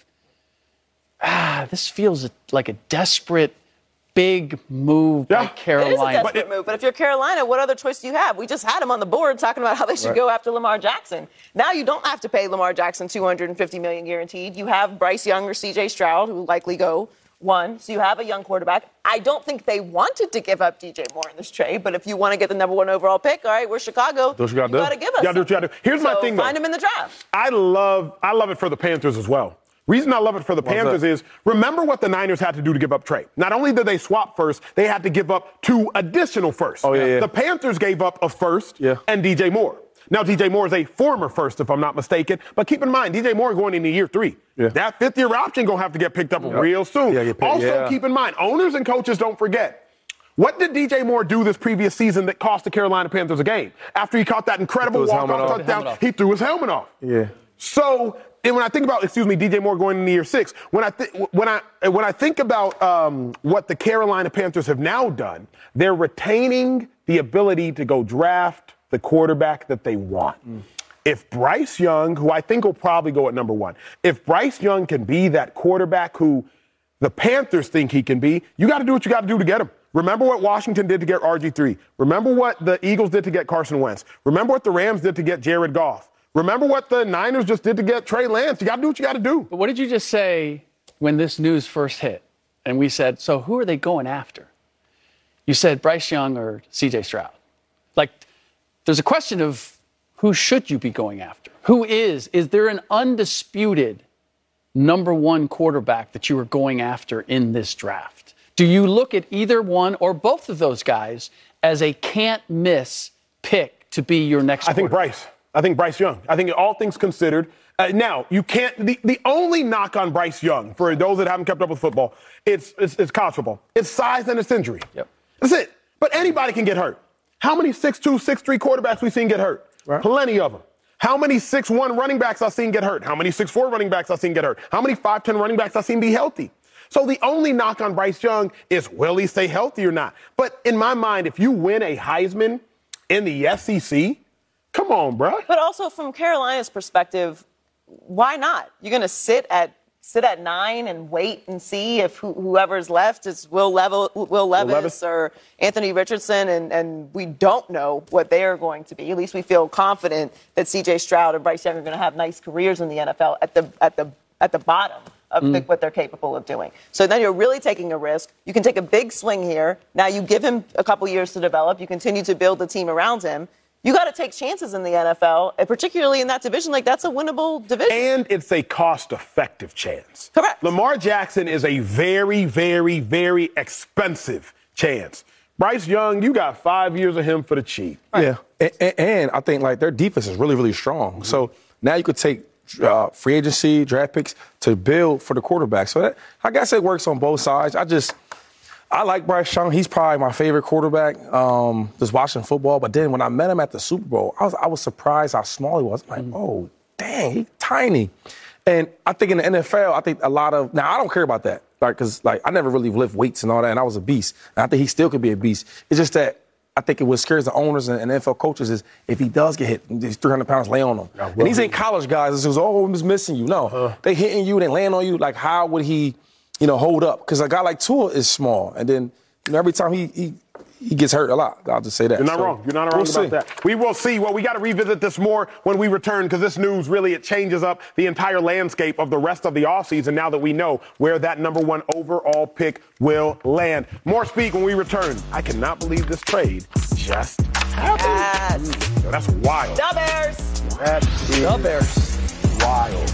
this feels like a desperate big move by Carolina. It is a desperate move, but if you're Carolina, what other choice do you have? We just had him on the board talking about how they should go after Lamar Jackson. Now you don't have to pay Lamar Jackson $250 million guaranteed. You have Bryce Young or C.J. Stroud, who will likely go 1. So you have a young quarterback. I don't think they wanted to give up DJ Moore in this trade, but if you want to get the number 1 overall pick, all right, we're Chicago. You got to give us. You got to do what you got to do. Here's my thing, though. Find him in the draft. I love it for the Panthers as well. Reason I love it for the Panthers is, remember what the Niners had to do to give up Trey. Not only did they swap first, they had to give up 2 additional firsts. Oh, yeah. The Panthers gave up a first and DJ Moore. Now, DJ Moore is a former first, if I'm not mistaken. But keep in mind, DJ Moore going into year 3. Yeah. That 5th-year option going to have to get picked up real soon. Also, keep in mind, owners and coaches don't forget. What did DJ Moore do this previous season that cost the Carolina Panthers a game? After he caught that incredible walk-off touchdown, he threw his helmet off. Yeah. So, and when I think about, DJ Moore going into year 6, when I think about what the Carolina Panthers have now done, they're retaining the ability to go draft the quarterback that they want. If Bryce Young, who I think will probably go at number 1, if Bryce Young can be that quarterback who the Panthers think he can be, you got to do what you got to do to get him. Remember what Washington did to get RG3. Remember what the Eagles did to get Carson Wentz. Remember what the Rams did to get Jared Goff. Remember what the Niners just did to get Trey Lance. You got to do what you got to do. But what did you just say when this news first hit? And we said, so who are they going after? You said Bryce Young or C.J. Stroud. Like, there's a question of who should you be going after? Who is there an undisputed number 1 quarterback that you are going after in this draft? Do you look at either one or both of those guys as a can't-miss pick to be your next quarterback? I think Bryce Young. I think all things considered. Now, you can't – the only knock on Bryce Young, for those that haven't kept up with football, it's college football. It's size and it's injury. Yep. That's it. But anybody can get hurt. How many 6'2", 6'3" quarterbacks we've seen get hurt? Right. Plenty of them. How many 6'1" running backs I've seen get hurt? How many 6'4" running backs I've seen get hurt? How many 5'10" running backs I've seen be healthy? So the only knock on Bryce Young is, will he stay healthy or not? But in my mind, if you win a Heisman in the SEC, come on, bro. But also from Carolina's perspective, why not? You're going to sit at 9 and wait and see if whoever's left is Will Levis or Anthony Richardson, and we don't know what they are going to be. At least we feel confident that C.J. Stroud and Bryce Young are going to have nice careers in the NFL at the bottom of what they're capable of doing. So then you're really taking a risk. You can take a big swing here. Now you give him a couple years to develop. You continue to build the team around him. You got to take chances in the NFL, and particularly in that division. Like, that's a winnable division. And it's a cost-effective chance. Correct. Lamar Jackson is a very, very, very expensive chance. Bryce Young, you got 5 years of him for the cheap. Yeah, and I think, like, their defense is really, really strong. So now you could take free agency, draft picks to build for the quarterback. So that, I guess it works on both sides. I like Bryce Young. He's probably my favorite quarterback, just watching football. But then when I met him at the Super Bowl, I was surprised how small he was. I'm like, oh, dang, he's tiny. And I think in the NFL, I think a lot of – now, I don't care about that, because I never really lift weights and all that, and I was a beast. And I think he still could be a beast. It's just that I think what scares the owners and NFL coaches is if he does get hit, these 300 pounds lay on him. And these ain't college guys. It's just, oh, I'm just missing you. No, they hitting you, they land on you. Like, how would he – hold up? Because a guy like Tua is small. And then, every time he gets hurt a lot. I'll just say that. You're not wrong. You're not wrong about that. We will see. Well, we got to revisit this more when we return, because this news really, it changes up the entire landscape of the rest of the offseason now that we know where that number 1 overall pick will land. More speak when we return. I cannot believe this trade just happened. Yes. Yo, that's wild. The Bears. That is the Bears. Wild.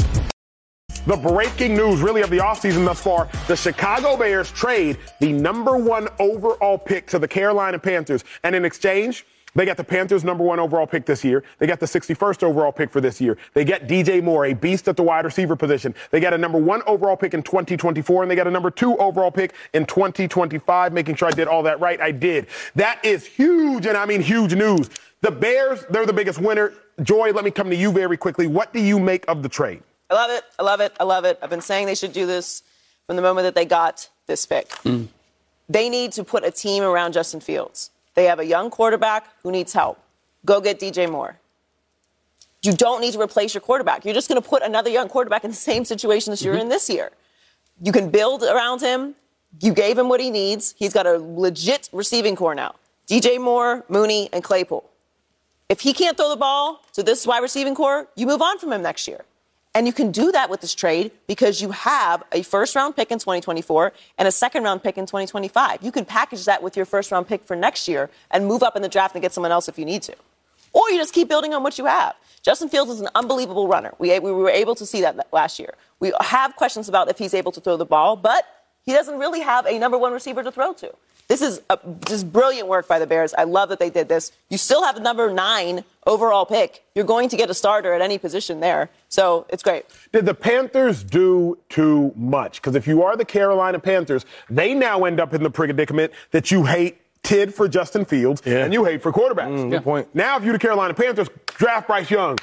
The breaking news, really, of the offseason thus far, the Chicago Bears trade the number 1 overall pick to the Carolina Panthers. And in exchange, they got the Panthers' number 1 overall pick this year. They got the 61st overall pick for this year. They get DJ Moore, a beast at the wide receiver position. They got a number 1 overall pick in 2024, and they got a number 2 overall pick in 2025, making sure I did all that right. I did. That is huge, and I mean huge news. The Bears, they're the biggest winner. Joy, let me come to you very quickly. What do you make of the trade? I love it. I love it. I love it. I've been saying they should do this from the moment that they got this pick. They need to put a team around Justin Fields. They have a young quarterback who needs help. Go get DJ Moore. You don't need to replace your quarterback. You're just going to put another young quarterback in the same situation as you're in this year. You can build around him. You gave him what he needs. He's got a legit receiving core now. DJ Moore, Mooney, and Claypool. If he can't throw the ball to this wide receiving core, you move on from him next year. And you can do that with this trade because you have a first-round pick in 2024 and a second-round pick in 2025. You can package that with your first-round pick for next year and move up in the draft and get someone else if you need to. Or you just keep building on what you have. Justin Fields is an unbelievable runner. We were able to see that last year. We have questions about if he's able to throw the ball, but he doesn't really have a number one receiver to throw to. This is just brilliant work by the Bears. I love that they did this. You still have the number 9 overall pick. You're going to get a starter at any position there. So it's great. Did the Panthers do too much? Because if you are the Carolina Panthers, they now end up in the predicament that you hated for Justin Fields and you hate for quarterbacks. Good point. Now, if you're the Carolina Panthers, draft Bryce Young.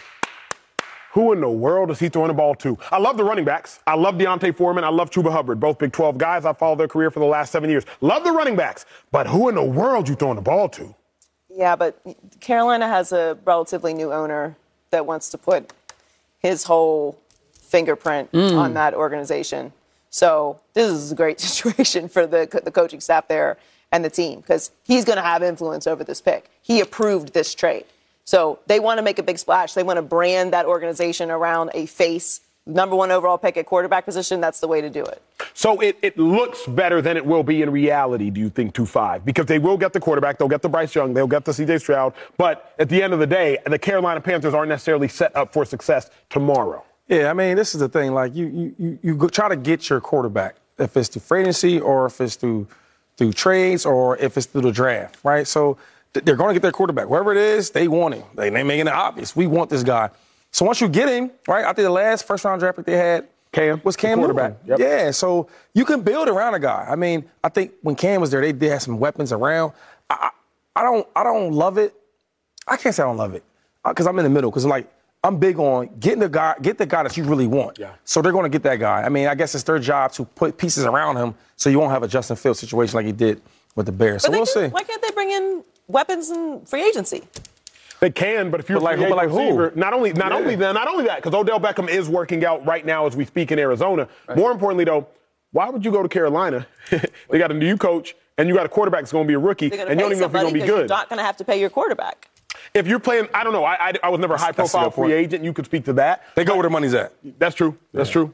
Who in the world is he throwing the ball to? I love the running backs. I love Deontay Foreman. I love Chuba Hubbard, both Big 12 guys. I followed their career for the last 7 years. Love the running backs. But who in the world you throwing the ball to? Yeah, but Carolina has a relatively new owner that wants to put his whole fingerprint on that organization. So this is a great situation for the coaching staff there and the team because he's going to have influence over this pick. He approved this trade. So they want to make a big splash. They want to brand that organization around a face. Number 1 overall pick at quarterback position, that's the way to do it. So it looks better than it will be in reality, do you think, 2-5? Because they will get the quarterback, they'll get the Bryce Young, they'll get the C.J. Stroud. But at the end of the day, the Carolina Panthers aren't necessarily set up for success tomorrow. Yeah, I mean, this is the thing. Like, you try to get your quarterback, if it's through free agency or if it's through trades or if it's through the draft, right? So they're going to get their quarterback. Wherever it is, they want him. They making it obvious. We want this guy. So once you get him, right, I think the last first-round draft pick they had was Cam Newton. Yep. Yeah, so you can build around a guy. I mean, I think when Cam was there, they did have some weapons around. I don't love it. I can't say I don't love it because I'm in the middle because I'm big on get the guy that you really want. Yeah. So they're going to get that guy. I mean, I guess it's their job to put pieces around him so you won't have a Justin Fields situation like he did with the Bears. So we'll see. Why can't they bring in weapons in free agency? They can, but if you're a receiver, not only that, because Odell Beckham is working out right now as we speak in Arizona. Right. More importantly, though, why would you go to Carolina? They got a new coach, and you got a quarterback that's going to be a rookie, and you don't even know if he's going to be good. You're not going to have to pay your quarterback. If you're playing, I don't know. I was never a high-profile free agent. You could speak to that. They go where their money's at. That's true. That's true.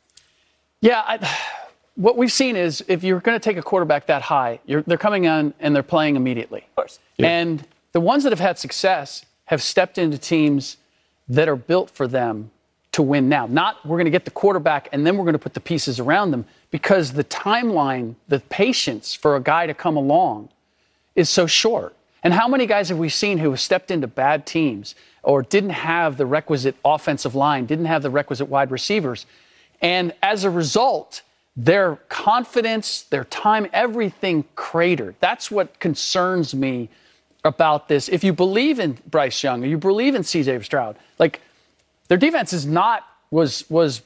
Yeah, what we've seen is if you're going to take a quarterback that high, they're coming on and they're playing immediately. Of course. Yeah. And the ones that have had success have stepped into teams that are built for them to win now. Not we're going to get the quarterback and then we're going to put the pieces around them because the timeline, the patience for a guy to come along is so short. And how many guys have we seen who have stepped into bad teams or didn't have the requisite offensive line, didn't have the requisite wide receivers, and as a result, their confidence, their time, everything cratered. That's what concerns me about this. If you believe in Bryce Young or you believe in C.J. Stroud, like their defense is was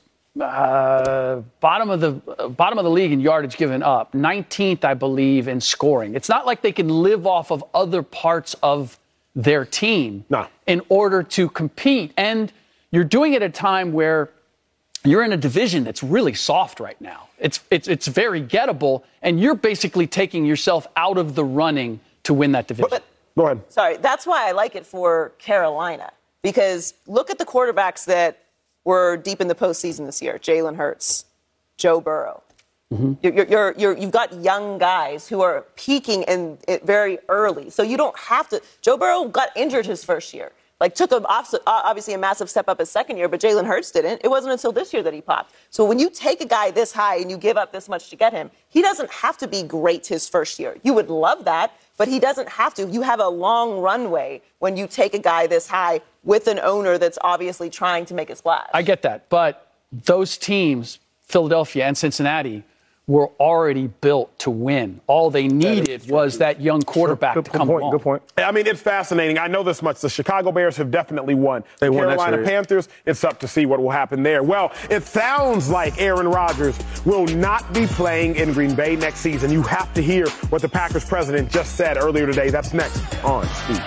bottom of the league in yardage given up, 19th, I believe, in scoring. It's not like they can live off of other parts of their team in order to compete. And you're doing it at a time where you're in a division that's really soft right now. It's very gettable, and you're basically taking yourself out of the running to win that division. Go ahead. Sorry, that's why I like it for Carolina, because look at the quarterbacks that were deep in the postseason this year. Jalen Hurts, Joe Burrow. Mm-hmm. You've got young guys who are peaking very early, so you don't have to. Joe Burrow got injured his first year. Took obviously a massive step up his second year, but Jalen Hurts didn't. It wasn't until this year that he popped. So when you take a guy this high and you give up this much to get him, he doesn't have to be great his first year. You would love that, but he doesn't have to. You have a long runway when you take a guy this high with an owner that's obviously trying to make a splash. I get that, but those teams, Philadelphia and Cincinnati, were already built to win. All they needed was that young quarterback to come along. Good point. I mean, it's fascinating. I know this much. The Chicago Bears have definitely won. They won. Carolina Panthers, it's up to see what will happen there. Well, it sounds like Aaron Rodgers will not be playing in Green Bay next season. You have to hear what the Packers president just said earlier today. That's next on Speed.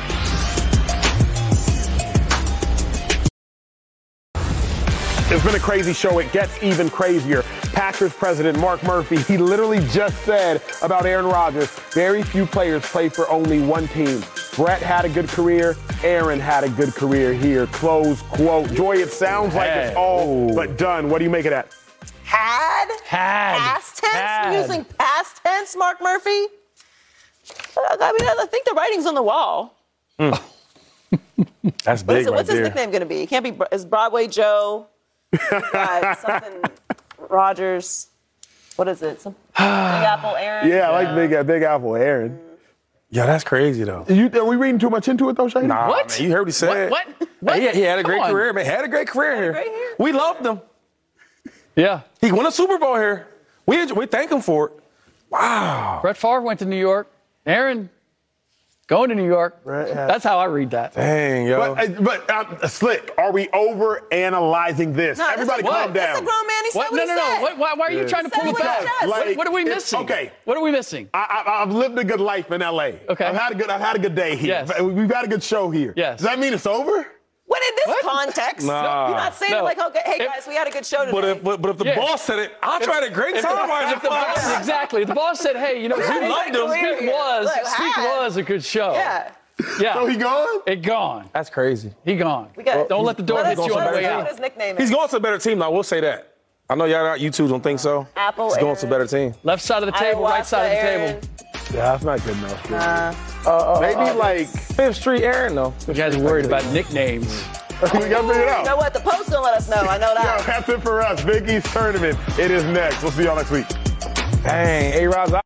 It's been a crazy show. It gets even crazier. Packers president Mark Murphy, he literally just said about Aaron Rodgers, very few players play for only one team. Brett had a good career. Aaron had a good career here. Close quote. Joy, it sounds like it's all but done. What do you make of that? Had. Past tense? Had. Using past tense, Mark Murphy? I mean, I think the writing's on the wall. That's big What's his there. nickname going to be? It can't be. Is Broadway Joe? Something Rogers. What is it? Big Apple Aaron? Yeah, I like Big Apple Aaron. Yeah, that's crazy, though. Are we reading too much into it, though, Shane? Nah, What? man, you heard what he said. What? He had a great Come on. career, man. Had a great career here. We loved him. Yeah. He won a Super Bowl here. We thank him for it. Wow. Brett Favre went to New York. Aaron going to New York. That's how I read that. Dang, yo. But Slick, are we over analyzing this? No, Everybody calm down. That's a grown man. He said what he No. said. Why are you trying to pull the plug? What are we missing? Okay. What are we missing? I've lived a good life in L.A. Okay. I've had a good day here. Yes. We've had a good show here. Yes. Does that mean it's over? When in this context, Nah. you're not saying it like, okay, hey guys, we had a good show today. But if the boss said it, I tried a great time. Exactly. If the boss said, hey, you know, We loved him. Speak was a good show. Yeah. Yeah. So he gone? It gone. That's crazy. He gone. Don't let the door hit you on the way out. His nickname He's is. going to a better team, though. I will say that. I know you two don't think so. Apple He's going to a Aaron. better team. Left side of the table, right side of the table. Yeah, that's not good enough. Maybe like Fifth Street Aaron, though. You guys are worried about nicknames. we got to figure it out. You know what? The Post gonna let us know. I know that. Yo, that's it for us. Big East Tournament. It is next. We'll see y'all next week. Dang, A-Rod's out.